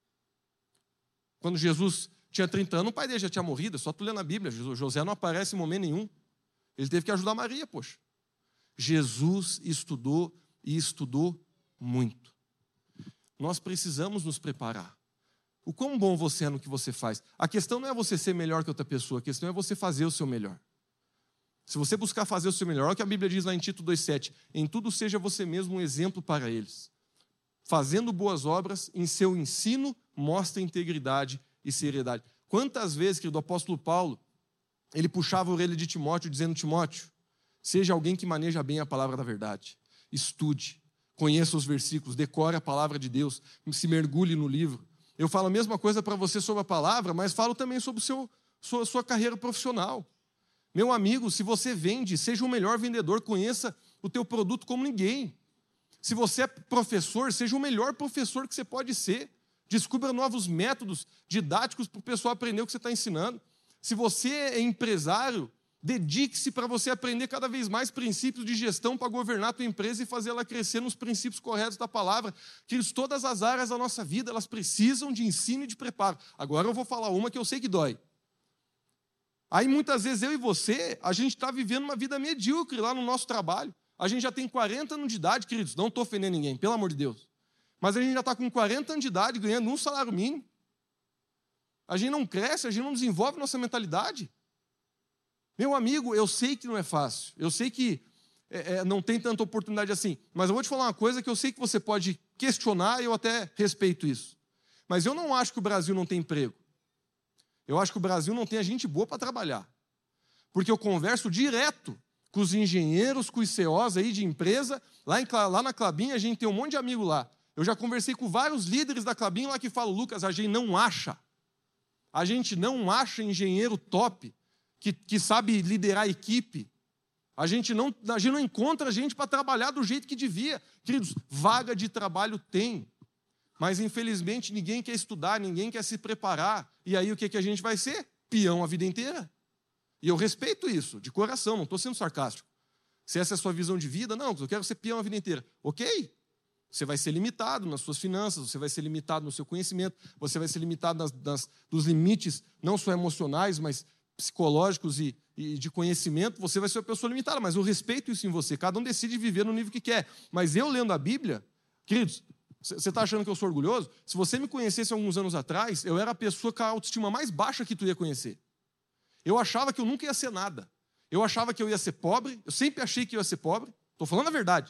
Speaker 1: Quando Jesus tinha trinta anos, o pai dele já tinha morrido, é só tu ler na Bíblia, José não aparece em momento nenhum. Ele teve que ajudar Maria, poxa. Jesus estudou e estudou muito. Nós precisamos nos preparar. O quão bom você é no que você faz. A questão não é você ser melhor que outra pessoa, a questão é você fazer o seu melhor. Se você buscar fazer o seu melhor, olha o que a Bíblia diz lá em Tito dois sete, em tudo seja você mesmo um exemplo para eles. Fazendo boas obras, em seu ensino, mostra integridade e seriedade. Quantas vezes, querido, o apóstolo Paulo, ele puxava a orelha de Timóteo, dizendo, Timóteo, seja alguém que maneja bem a palavra da verdade. Estude, conheça os versículos, decore a palavra de Deus, se mergulhe no livro. Eu falo a mesma coisa para você sobre a palavra, mas falo também sobre o seu, sua, sua carreira profissional. Meu amigo, se você vende, seja o melhor vendedor, conheça o teu produto como ninguém. Se você é professor, seja o melhor professor que você pode ser. Descubra novos métodos didáticos para o pessoal aprender o que você está ensinando. Se você é empresário, dedique-se para você aprender cada vez mais princípios de gestão para governar a tua empresa e fazer ela crescer nos princípios corretos da palavra. Queridos, todas as áreas da nossa vida, elas precisam de ensino e de preparo. Agora eu vou falar uma que eu sei que dói. Aí muitas vezes eu e você, a gente está vivendo uma vida medíocre lá no nosso trabalho. A gente já tem quarenta anos de idade, queridos, não estou ofendendo ninguém, pelo amor de Deus. Mas a gente já está com quarenta anos de idade, ganhando um salário mínimo. A gente não cresce, a gente não desenvolve nossa mentalidade. Meu amigo, eu sei que não é fácil, eu sei que é, é, não tem tanta oportunidade assim, mas eu vou te falar uma coisa que eu sei que você pode questionar e eu até respeito isso. Mas eu não acho que o Brasil não tem emprego. Eu acho que o Brasil não tem a gente boa para trabalhar. Porque eu converso direto com os engenheiros, com os C E Os aí de empresa, lá, em, lá na Klabin a gente tem um monte de amigo lá. Eu já conversei com vários líderes da Klabin lá que falam, Lucas, a gente não acha. A gente não acha engenheiro top, que, que sabe liderar a equipe. A gente, não, a gente não encontra gente para trabalhar do jeito que devia. Queridos, vaga de trabalho tem. Mas, infelizmente, ninguém quer estudar, ninguém quer se preparar. E aí, o que, que a gente vai ser? Peão a vida inteira. E eu respeito isso, de coração, não estou sendo sarcástico. Se essa é a sua visão de vida, não, eu quero ser peão a vida inteira. Ok, você vai ser limitado nas suas finanças, você vai ser limitado no seu conhecimento, você vai ser limitado nas, nas, nos limites, não só emocionais, mas psicológicos e, e de conhecimento, você vai ser uma pessoa limitada, mas eu respeito isso em você, cada um decide viver no nível que quer. Mas eu lendo a Bíblia, queridos, você está achando que eu sou orgulhoso? Se você me conhecesse alguns anos atrás, eu era a pessoa com a autoestima mais baixa que tu ia conhecer. Eu achava que eu nunca ia ser nada. Eu achava que eu ia ser pobre, eu sempre achei que eu ia ser pobre, estou falando a verdade.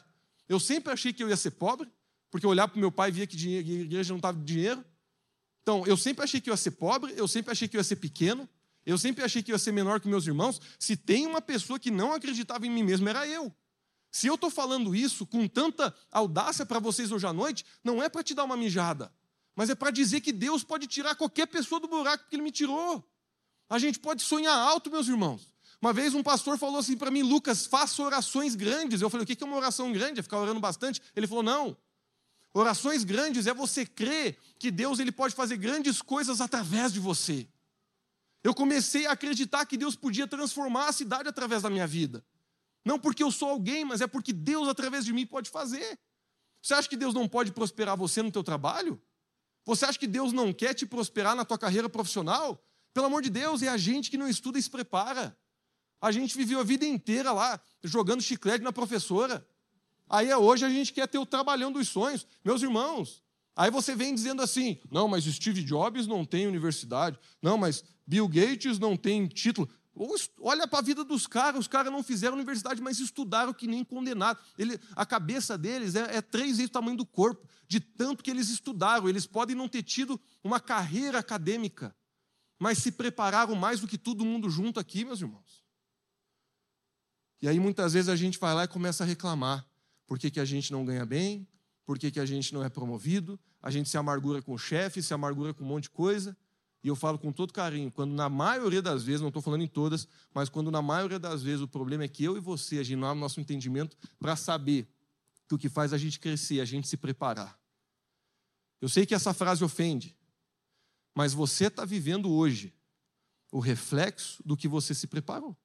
Speaker 1: Eu sempre achei que eu ia ser pobre, porque eu olhava para o meu pai e via que dinheiro, a igreja não estava de dinheiro. Então, eu sempre achei que eu ia ser pobre, eu sempre achei que eu ia ser pequeno, eu sempre achei que eu ia ser menor que meus irmãos. Se tem uma pessoa que não acreditava em mim mesmo, era eu. Se eu estou falando isso com tanta audácia para vocês hoje à noite, não é para te dar uma mijada, mas é para dizer que Deus pode tirar qualquer pessoa do buraco que Ele me tirou. A gente pode sonhar alto, meus irmãos. Uma vez um pastor falou assim para mim: Lucas, faça orações grandes. Eu falei: o que é uma oração grande? É ficar orando bastante? Ele falou: não. Orações grandes é você crer que Deus ele pode fazer grandes coisas através de você. Eu comecei a acreditar que Deus podia transformar a cidade através da minha vida. Não porque eu sou alguém, mas é porque Deus através de mim pode fazer. Você acha que Deus não pode prosperar você no teu trabalho? Você acha que Deus não quer te prosperar na tua carreira profissional? Pelo amor de Deus, é a gente que não estuda e se prepara. A gente viveu a vida inteira lá, jogando chiclete na professora. Aí hoje a gente quer ter o trabalhão dos sonhos. Meus irmãos, aí você vem dizendo assim: não, mas Steve Jobs não tem universidade. Não, mas Bill Gates não tem título. Olha para a vida dos caras, os caras não fizeram universidade, mas estudaram que nem condenado. Ele, a cabeça deles é, é três vezes o tamanho do corpo, de tanto que eles estudaram. Eles podem não ter tido uma carreira acadêmica, mas se prepararam mais do que todo mundo junto aqui, meus irmãos. E aí muitas vezes a gente vai lá e começa a reclamar. Por que que a gente não ganha bem? Por que que a gente não é promovido? A gente se amargura com o chefe, se amargura com um monte de coisa. E eu falo com todo carinho, quando na maioria das vezes, não estou falando em todas, mas quando na maioria das vezes o problema é que eu e você, a gente não abre nosso entendimento para saber que o que faz a gente crescer, a gente se preparar. Eu sei que essa frase ofende, mas você está vivendo hoje o reflexo do que você se preparou.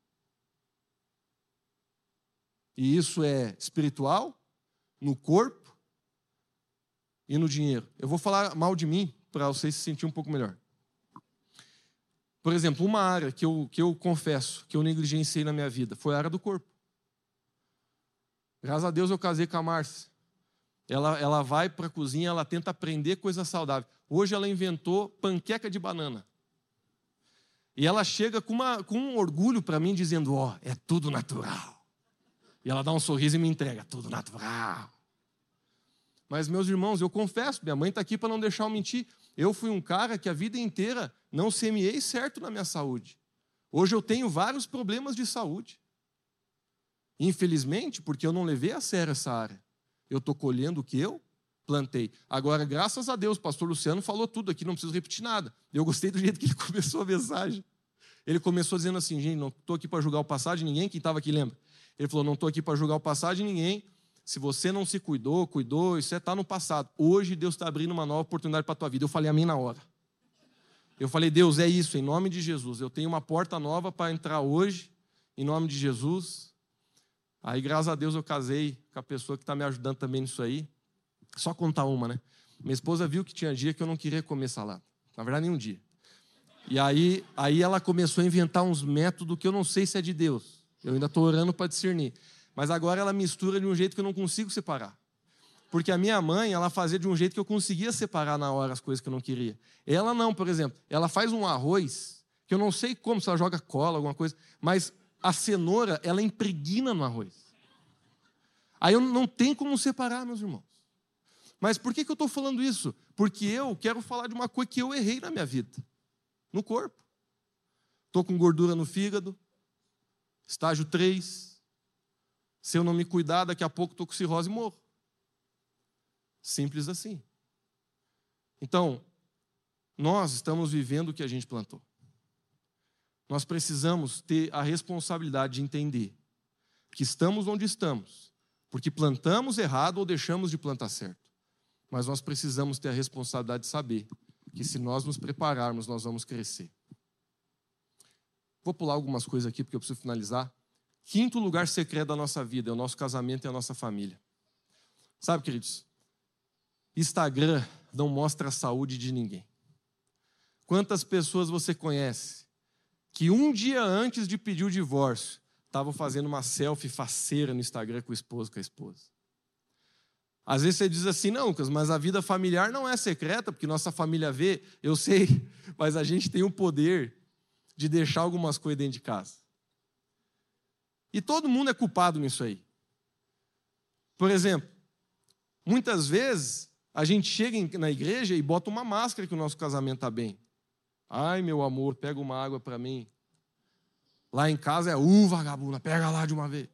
Speaker 1: E isso é espiritual, no corpo e no dinheiro. Eu vou falar mal de mim para vocês se sentirem um pouco melhor. Por exemplo, uma área que eu, que eu confesso, que eu negligenciei na minha vida, foi a área do corpo. Graças a Deus eu casei com a Márcia. Ela, ela vai para a cozinha, ela tenta aprender coisa saudável. Hoje ela inventou panqueca de banana. E ela chega com, uma, com um orgulho para mim, dizendo: ó, oh, é tudo natural. E ela dá um sorriso e me entrega: tudo natural. Mas, meus irmãos, eu confesso, minha mãe está aqui para não deixar eu mentir. Eu fui um cara que a vida inteira não semeei certo na minha saúde. Hoje eu tenho vários problemas de saúde. Infelizmente, porque eu não levei a sério essa área. Eu estou colhendo o que eu plantei. Agora, graças a Deus, o pastor Luciano falou tudo aqui, não preciso repetir nada. Eu gostei do jeito que ele começou a mensagem. Ele começou dizendo assim: gente, não estou aqui para julgar o passado de ninguém. Quem estava aqui lembra? Ele falou: não estou aqui para julgar o passado de ninguém. Se você não se cuidou, cuidou, isso está no passado. Hoje Deus está abrindo uma nova oportunidade para a tua vida. Eu falei amém na hora. Eu falei: Deus, é isso, em nome de Jesus. Eu tenho uma porta nova para entrar hoje, em nome de Jesus. Aí, graças a Deus, eu casei com a pessoa que está me ajudando também nisso aí. Só contar uma, né? Minha esposa viu que tinha dia que eu não queria comer salada. Na verdade, nenhum dia. E aí, aí ela começou a inventar uns métodos que eu não sei se é de Deus. Eu ainda estou orando para discernir. Mas agora ela mistura de um jeito que eu não consigo separar. Porque a minha mãe, ela fazia de um jeito que eu conseguia separar na hora as coisas que eu não queria. Ela não, por exemplo. Ela faz um arroz, que eu não sei como, se ela joga cola, alguma coisa, mas a cenoura, ela impregna no arroz. Aí eu não tenho como separar, meus irmãos. Mas por que que eu estou falando isso? Porque eu quero falar de uma coisa que eu errei na minha vida. No corpo. Estou com gordura no fígado. Estágio três. Se eu não me cuidar, daqui a pouco estou com cirrose e morro. Simples assim. Então, nós estamos vivendo o que a gente plantou. Nós precisamos ter a responsabilidade de entender que estamos onde estamos, porque plantamos errado ou deixamos de plantar certo. Mas nós precisamos ter a responsabilidade de saber que se nós nos prepararmos, nós vamos crescer. Vou pular algumas coisas aqui, porque eu preciso finalizar. Quinto lugar secreto da nossa vida é o nosso casamento e a nossa família. Sabe, queridos, Instagram não mostra a saúde de ninguém. Quantas pessoas você conhece que um dia antes de pedir o divórcio estavam fazendo uma selfie faceira no Instagram com o esposo, com a esposa? Às vezes você diz assim: não, Lucas, mas a vida familiar não é secreta, porque nossa família vê. Eu sei, mas a gente tem o poder de deixar algumas coisas dentro de casa. E todo mundo é culpado nisso aí. Por exemplo, Muitas vezes, a gente chega na igreja e bota uma máscara que o nosso casamento está bem. Ai, meu amor, pega uma água para mim. Lá em casa é, uh, vagabunda, pega lá de uma vez.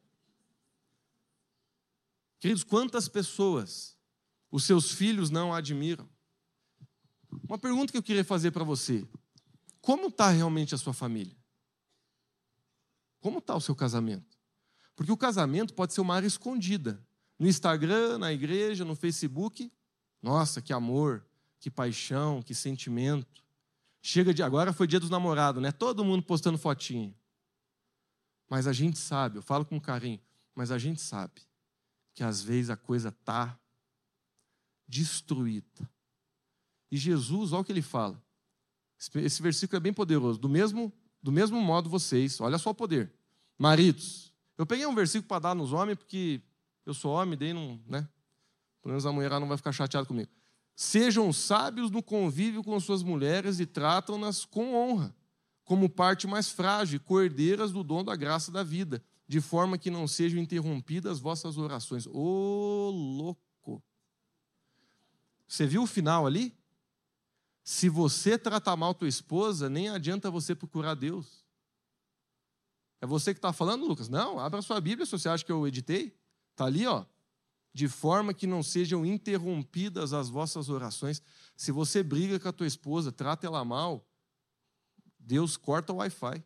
Speaker 1: Queridos, quantas pessoas os seus filhos não admiram? Uma pergunta que eu queria fazer para você. Como está realmente a sua família? Como está o seu casamento? Porque o casamento pode ser uma área escondida. No Instagram, na igreja, no Facebook. Nossa, que amor, que paixão, que sentimento. Chega de agora foi dia dos namorados, né? Todo mundo postando fotinho. Mas a gente sabe, eu falo com carinho, mas a gente sabe que às vezes a coisa está destruída. E Jesus, olha o que ele fala. Esse versículo é bem poderoso. Do mesmo, do mesmo modo vocês, olha só o poder. Maridos, eu peguei um versículo para dar nos homens, porque eu sou homem, daí não, né? Pelo menos a mulher não vai ficar chateada comigo. Sejam sábios no convívio com suas mulheres e tratam-nas com honra, como parte mais frágil, cordeiras do dom da graça da vida, de forma que não sejam interrompidas vossas orações. Ô, louco! Você viu o final ali? Se você tratar mal tua esposa, nem adianta você procurar Deus. É você que está falando, Lucas? Não, abra sua Bíblia se você acha que eu editei. Está ali, ó. De forma que não sejam interrompidas as vossas orações. Se você briga com a tua esposa, trata ela mal, Deus corta o Wi-Fi.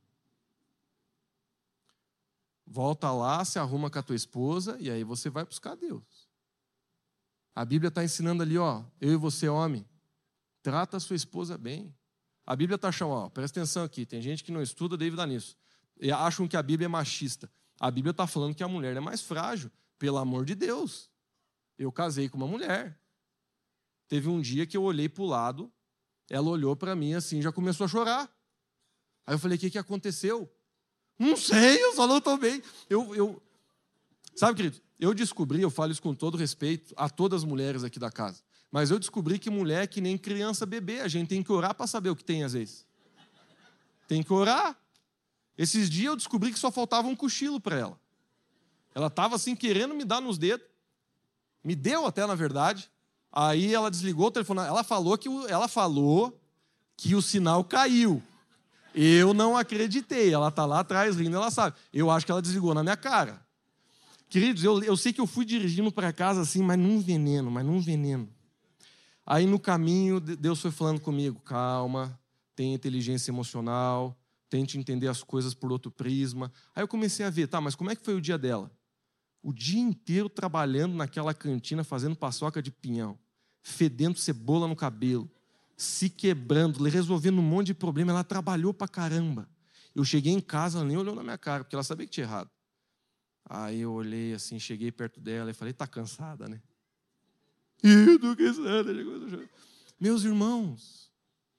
Speaker 1: Volta lá, se arruma com a tua esposa e aí você vai buscar Deus. A Bíblia está ensinando ali, ó, eu e você, homem, trata a sua esposa bem. A Bíblia está chamando, ó, presta atenção aqui, tem gente que não estuda, deve dar nisso. E acham que a Bíblia é machista. A Bíblia está falando que a mulher é mais frágil, pelo amor de Deus. Eu casei com uma mulher. Teve um dia que eu olhei para o lado, ela olhou para mim assim, já começou a chorar. Aí eu falei, o que, que aconteceu? Não sei, eu só não estou bem. Eu, eu... Sabe, querido, eu descobri, eu falo isso com todo respeito a todas as mulheres aqui da casa, mas eu descobri que mulher é que nem criança bebê, a gente tem que orar para saber o que tem às vezes. Tem que orar. Esses dias eu descobri que só faltava um cochilo para ela. Ela estava assim, querendo me dar nos dedos. Me deu até, na verdade. Aí ela desligou o telefone. Ela falou que o, ela falou que o sinal caiu. Eu não acreditei. Ela está lá atrás rindo, ela sabe. Eu acho que ela desligou na minha cara. Queridos, eu, eu sei que eu fui dirigindo para casa assim, mas num veneno, mas num veneno. Aí no caminho, Deus foi falando comigo, calma, tenha inteligência emocional, tente entender as coisas por outro prisma. Aí eu comecei a ver, tá, mas como é que foi o dia dela? O dia inteiro trabalhando naquela cantina, fazendo paçoca de pinhão, fedendo cebola no cabelo, se quebrando, resolvendo um monte de problema. Ela trabalhou pra caramba. Eu cheguei em casa, ela nem olhou na minha cara, porque ela sabia que tinha errado. Aí eu olhei assim, cheguei perto dela e falei, tá cansada, né? Eu tô cansada. Meus irmãos,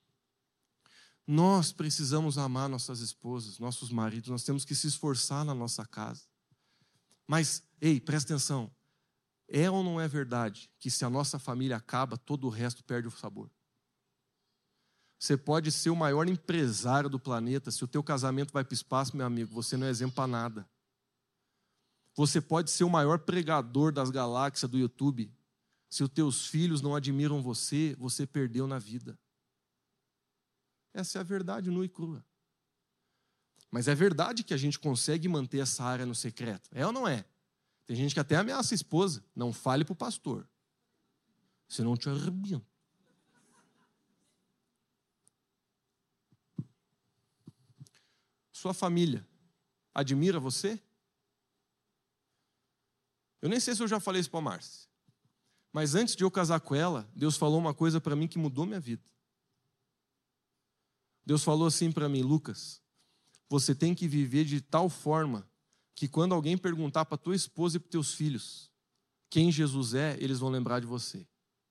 Speaker 1: nós precisamos amar nossas esposas, nossos maridos, nós temos que se esforçar na nossa casa. Mas, ei, presta atenção, é ou não é verdade que se a nossa família acaba, todo o resto perde o sabor? Você pode ser o maior empresário do planeta, se o teu casamento vai para o espaço, meu amigo, você não é exemplo para nada. Você pode ser o maior pregador das galáxias do YouTube, se os teus filhos não admiram você, você perdeu na vida. Essa é a verdade nua e crua. Mas é verdade que a gente consegue manter essa área no secreto. É ou não é? Tem gente que até ameaça a esposa. Não fale para o pastor. Senão te arrebento. Sua família admira você? Eu nem sei se eu já falei isso para a Márcia. Mas antes de eu casar com ela, Deus falou uma coisa para mim que mudou minha vida. Deus falou assim para mim, Lucas, você tem que viver de tal forma que quando alguém perguntar para tua esposa e para teus filhos quem Jesus é, eles vão lembrar de você.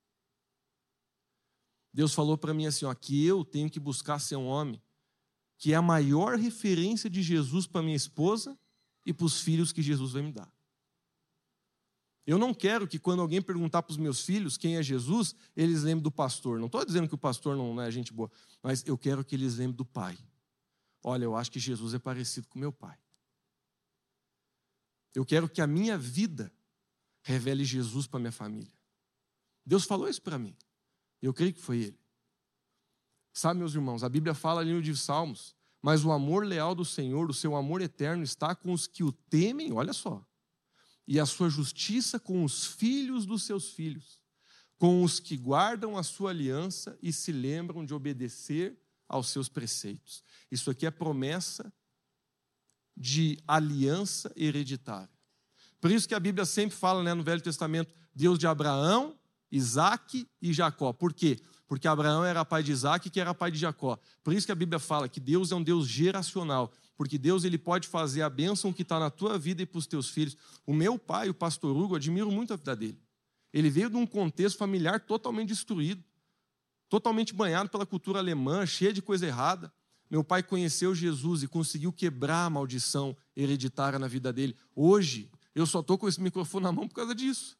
Speaker 1: Deus falou para mim assim, ó, que eu tenho que buscar ser um homem que é a maior referência de Jesus para minha esposa e para os filhos que Jesus vai me dar. Eu não quero que quando alguém perguntar para os meus filhos quem é Jesus, eles lembrem do pastor. Não estou dizendo que o pastor não é gente boa, mas eu quero que eles lembrem do pai. Olha, eu acho que Jesus é parecido com meu pai. Eu quero que a minha vida revele Jesus para minha família. Deus falou isso para mim. Eu creio que foi Ele. Sabe, meus irmãos, a Bíblia fala ali no livro de Salmos, mas o amor leal do Senhor, o seu amor eterno está com os que o temem, olha só, e a sua justiça com os filhos dos seus filhos, com os que guardam a sua aliança e se lembram de obedecer aos seus preceitos. Isso aqui é promessa de aliança hereditária. Por isso que a Bíblia sempre fala, né, no Velho Testamento, Deus de Abraão, Isaque e Jacó. Por quê? Porque Abraão era pai de Isaque, que era pai de Jacó. Por isso que a Bíblia fala que Deus é um Deus geracional, porque Deus ele pode fazer a bênção que está na tua vida e para os teus filhos. O meu pai, o pastor Hugo, eu admiro muito a vida dele. Ele veio de um contexto familiar totalmente destruído, totalmente banhado pela cultura alemã, cheia de coisa errada. Meu pai conheceu Jesus e conseguiu quebrar a maldição hereditária na vida dele. Hoje, eu só estou com esse microfone na mão por causa disso.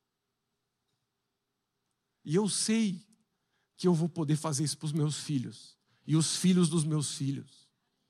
Speaker 1: E eu sei que eu vou poder fazer isso para os meus filhos e os filhos dos meus filhos.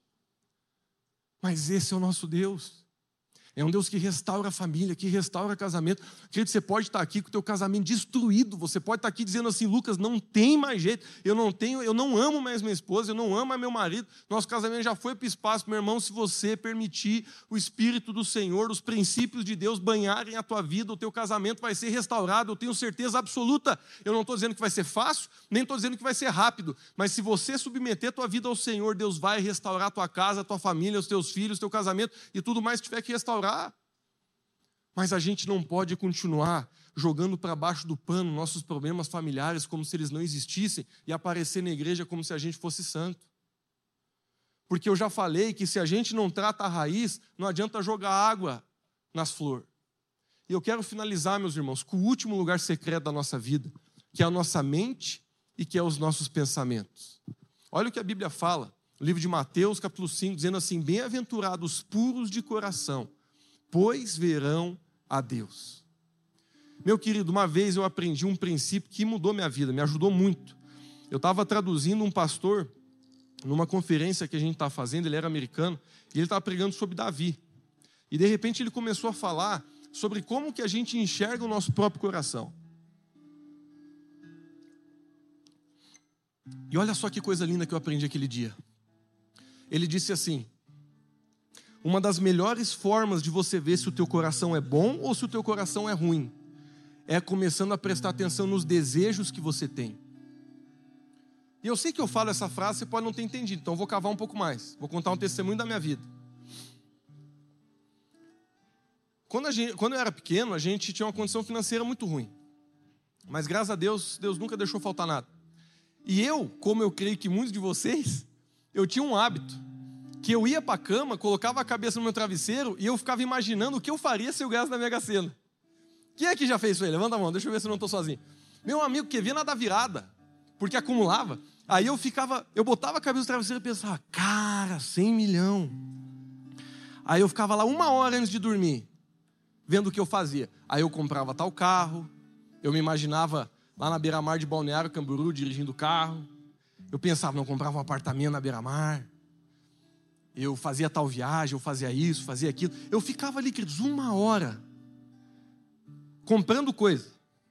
Speaker 1: Mas esse é o nosso Deus. É um Deus que restaura a família, que restaura casamento. Querido, você pode estar aqui com o teu casamento destruído. Você pode estar aqui dizendo assim, Lucas, não tem mais jeito. Eu não tenho, eu não amo mais minha esposa, eu não amo mais meu marido. Nosso casamento já foi para o espaço. Meu irmão, se você permitir o Espírito do Senhor, os princípios de Deus banharem a tua vida, o teu casamento vai ser restaurado. Eu tenho certeza absoluta. Eu não estou dizendo que vai ser fácil, nem estou dizendo que vai ser rápido. Mas se você submeter a tua vida ao Senhor, Deus vai restaurar a tua casa, a tua família, os teus filhos, o teu casamento e tudo mais que tiver que restaurar. Mas a gente não pode continuar jogando para baixo do pano nossos problemas familiares como se eles não existissem e aparecer na igreja como se a gente fosse santo. Porque eu já falei que se a gente não trata a raiz, não adianta jogar água nas flores. E eu quero finalizar, meus irmãos, com o último lugar secreto da nossa vida, que é a nossa mente e que é os nossos pensamentos. Olha o que a Bíblia fala, no livro de Mateus, capítulo cinco, dizendo assim, bem-aventurados puros de coração, pois verão a Deus. Meu querido, uma vez eu aprendi um princípio que mudou minha vida, me ajudou muito. Eu estava traduzindo um pastor numa conferência que a gente está fazendo, ele era americano, e ele estava pregando sobre Davi. E de repente ele começou a falar sobre como que a gente enxerga o nosso próprio coração. E olha só que coisa linda que eu aprendi aquele dia. Ele disse assim, uma das melhores formas de você ver se o teu coração é bom ou se o teu coração é ruim, é começando a prestar atenção nos desejos que você tem. E eu sei que eu falo essa frase, você pode não ter entendido, então eu vou cavar um pouco mais. Vou contar um testemunho da minha vida. Quando, a gente, quando eu era pequeno, a gente tinha uma condição financeira muito ruim. Mas graças a Deus, Deus nunca deixou faltar nada. E eu, como eu creio que muitos de vocês, eu tinha um hábito, que eu ia para a cama, colocava a cabeça no meu travesseiro e eu ficava imaginando o que eu faria se eu ganhasse na Mega Sena. Quem é que já fez isso aí? Levanta a mão, deixa eu ver se eu não estou sozinho. Meu amigo que vinha na da virada, porque acumulava. Aí eu ficava, eu botava a cabeça no travesseiro e pensava, cara, cem milhão. Aí eu ficava lá uma hora antes de dormir, vendo o que eu fazia. Aí eu comprava tal carro, eu me imaginava lá na beira-mar de Balneário Camboriú, dirigindo o carro. Eu pensava, não, comprava um apartamento na beira-mar. Eu fazia tal viagem, eu fazia isso, fazia aquilo. Eu ficava ali, queridos, uma hora comprando coisa.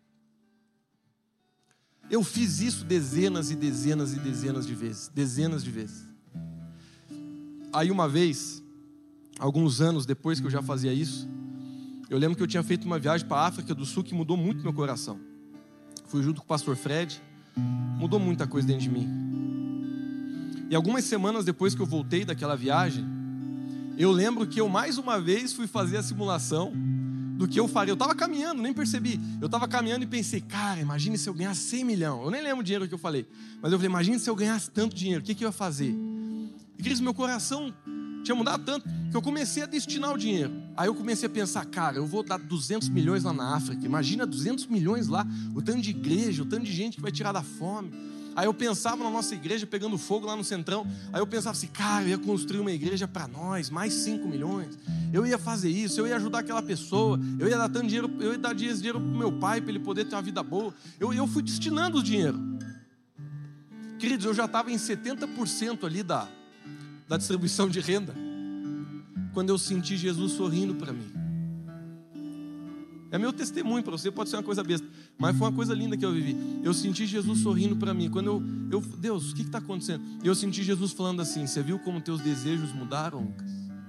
Speaker 1: Eu fiz isso dezenas e dezenas e dezenas de vezes. Dezenas de vezes. Aí uma vez, alguns anos depois que eu já fazia isso, eu lembro que eu tinha feito uma viagem para a África do Sul que mudou muito meu coração. Fui junto com o pastor Fred, mudou muita coisa dentro de mim. E algumas semanas depois que eu voltei daquela viagem, eu lembro que eu mais uma vez fui fazer a simulação do que eu faria. Eu estava caminhando, nem percebi. Eu estava caminhando e pensei, cara, imagine se eu ganhasse cem milhões. Eu nem lembro o dinheiro que eu falei. Mas eu falei, imagine se eu ganhasse tanto dinheiro, o que, que eu ia fazer? E queridos, meu coração tinha mudado tanto que eu comecei a destinar o dinheiro. Aí eu comecei a pensar, cara, eu vou dar duzentos milhões lá na África. Imagina duzentos milhões lá, o tanto de igreja, o tanto de gente que vai tirar da fome. Aí eu pensava na nossa igreja pegando fogo lá no centrão. Aí eu pensava assim, cara, eu ia construir uma igreja para nós, mais cinco milhões. Eu ia fazer isso, eu ia ajudar aquela pessoa. Eu ia dar tanto dinheiro, eu ia dar dinheiro para o meu pai, para ele poder ter uma vida boa. Eu, eu fui destinando o dinheiro. Queridos, eu já estava em setenta por cento ali da, da distribuição de renda, quando eu senti Jesus sorrindo para mim. É meu testemunho, para você pode ser uma coisa besta, mas foi uma coisa linda que eu vivi. Eu senti Jesus sorrindo para mim. Quando eu, eu Deus, o que está acontecendo? Eu senti Jesus falando assim: você viu como teus desejos mudaram, Lucas?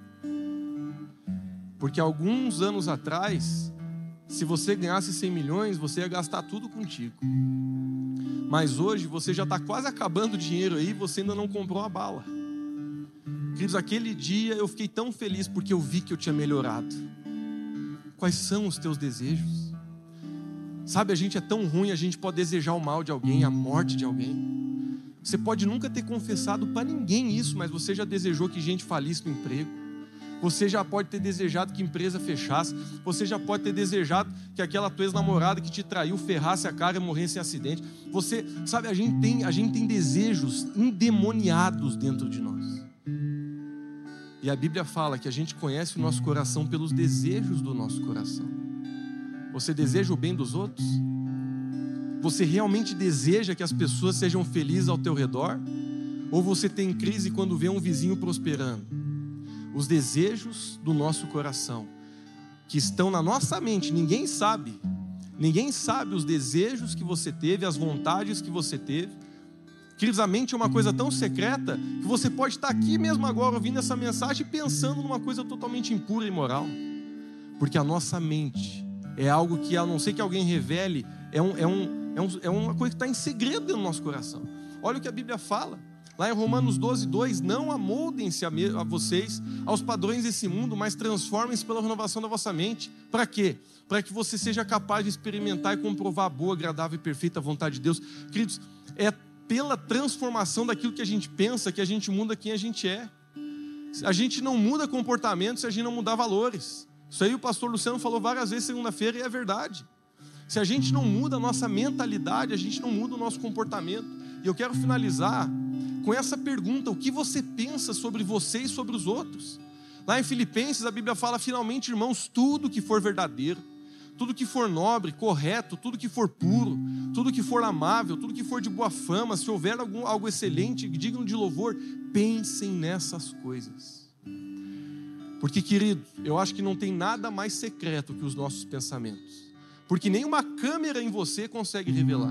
Speaker 1: Porque alguns anos atrás, se você ganhasse cem milhões, você ia gastar tudo contigo. Mas hoje você já está quase acabando o dinheiro aí, você ainda não comprou uma bala. Queridos, aquele dia eu fiquei tão feliz porque eu vi que eu tinha melhorado. Quais são os teus desejos? Sabe, a gente é tão ruim, a gente pode desejar o mal de alguém, a morte de alguém. Você pode nunca ter confessado para ninguém isso, mas você já desejou que gente falisse no emprego. Você já pode ter desejado que a empresa fechasse. Você já pode ter desejado que aquela tua ex-namorada que te traiu ferrasse a cara e morresse em acidente. Você, sabe, a gente tem, a gente tem desejos endemoniados dentro de nós. E a Bíblia fala que a gente conhece o nosso coração pelos desejos do nosso coração. Você deseja o bem dos outros? Você realmente deseja que as pessoas sejam felizes ao teu redor? Ou você tem crise quando vê um vizinho prosperando? Os desejos do nosso coração, que estão na nossa mente, ninguém sabe. Ninguém sabe os desejos que você teve, as vontades que você teve. Queridos, a mente é uma coisa tão secreta que você pode estar aqui mesmo agora ouvindo essa mensagem e pensando numa coisa totalmente impura e imoral. Porque a nossa mente é algo que, a não ser que alguém revele, é, um, é, um, é, um, é uma coisa que está em segredo dentro do nosso coração. Olha o que a Bíblia fala. Lá em Romanos doze, dois, não amoldem-se a, a vocês aos padrões desse mundo, mas transformem-se pela renovação da vossa mente. Para quê? Para que você seja capaz de experimentar e comprovar a boa, agradável e perfeita vontade de Deus. Queridos, é pela transformação daquilo que a gente pensa que a gente muda quem a gente é. A gente não muda comportamento se a gente não mudar valores. Isso aí o pastor Luciano falou várias vezes segunda-feira e é verdade. Se a gente não muda a nossa mentalidade, a gente não muda o nosso comportamento. E eu quero finalizar com essa pergunta: o que você pensa sobre você e sobre os outros? Lá em Filipenses a Bíblia fala: finalmente, irmãos, tudo que for verdadeiro, tudo que for nobre, correto, tudo que for puro, tudo que for amável, tudo que for de boa fama, se houver algum, algo excelente, digno de louvor, pensem nessas coisas. Porque, querido, eu acho que não tem nada mais secreto que os nossos pensamentos, porque nenhuma câmera em você consegue revelar.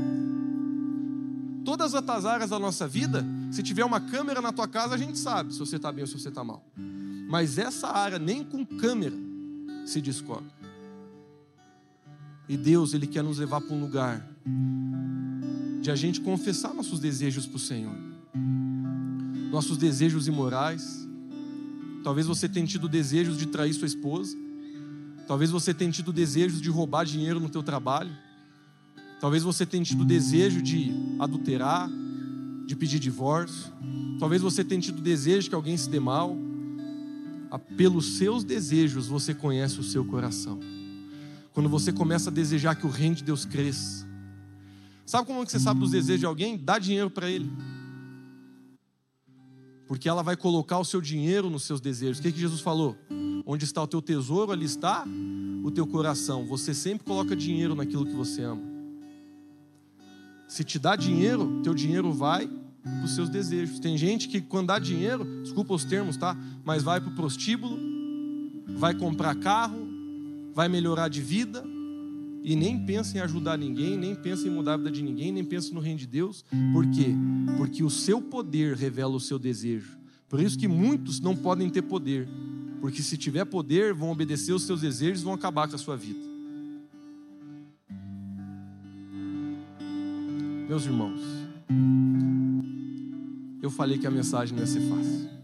Speaker 1: Todas as áreas da nossa vida, se tiver uma câmera na tua casa, a gente sabe se você está bem ou se você está mal. Mas essa área, nem com câmera, se descobre. E Deus, Ele quer nos levar para um lugar de a gente confessar nossos desejos para o Senhor. Nossos desejos imorais. Talvez você tenha tido desejos de trair sua esposa. Talvez você tenha tido desejos de roubar dinheiro no teu trabalho. Talvez você tenha tido desejo de adulterar, de pedir divórcio. Talvez você tenha tido desejo que alguém se dê mal. Pelos seus desejos você conhece o seu coração. Quando você começa a desejar que o reino de Deus cresça. Sabe como é que você sabe dos desejos de alguém? Dá dinheiro para ele. Porque ela vai colocar o seu dinheiro nos seus desejos. O que, que Jesus falou? Onde está o teu tesouro, ali está o teu coração. Você sempre coloca dinheiro naquilo que você ama. Se te dá dinheiro, teu dinheiro vai para os seus desejos. Tem gente que quando dá dinheiro, desculpa os termos, tá? Mas vai para o prostíbulo, vai comprar carro, vai melhorar de vida e nem pensa em ajudar ninguém, nem pensa em mudar a vida de ninguém, nem pensa no reino de Deus. Por quê? Porque o seu poder revela o seu desejo. Por isso que muitos não podem ter poder, porque se tiver poder, vão obedecer os seus desejos e vão acabar com a sua vida. Meus irmãos, eu falei que a mensagem não ia ser fácil.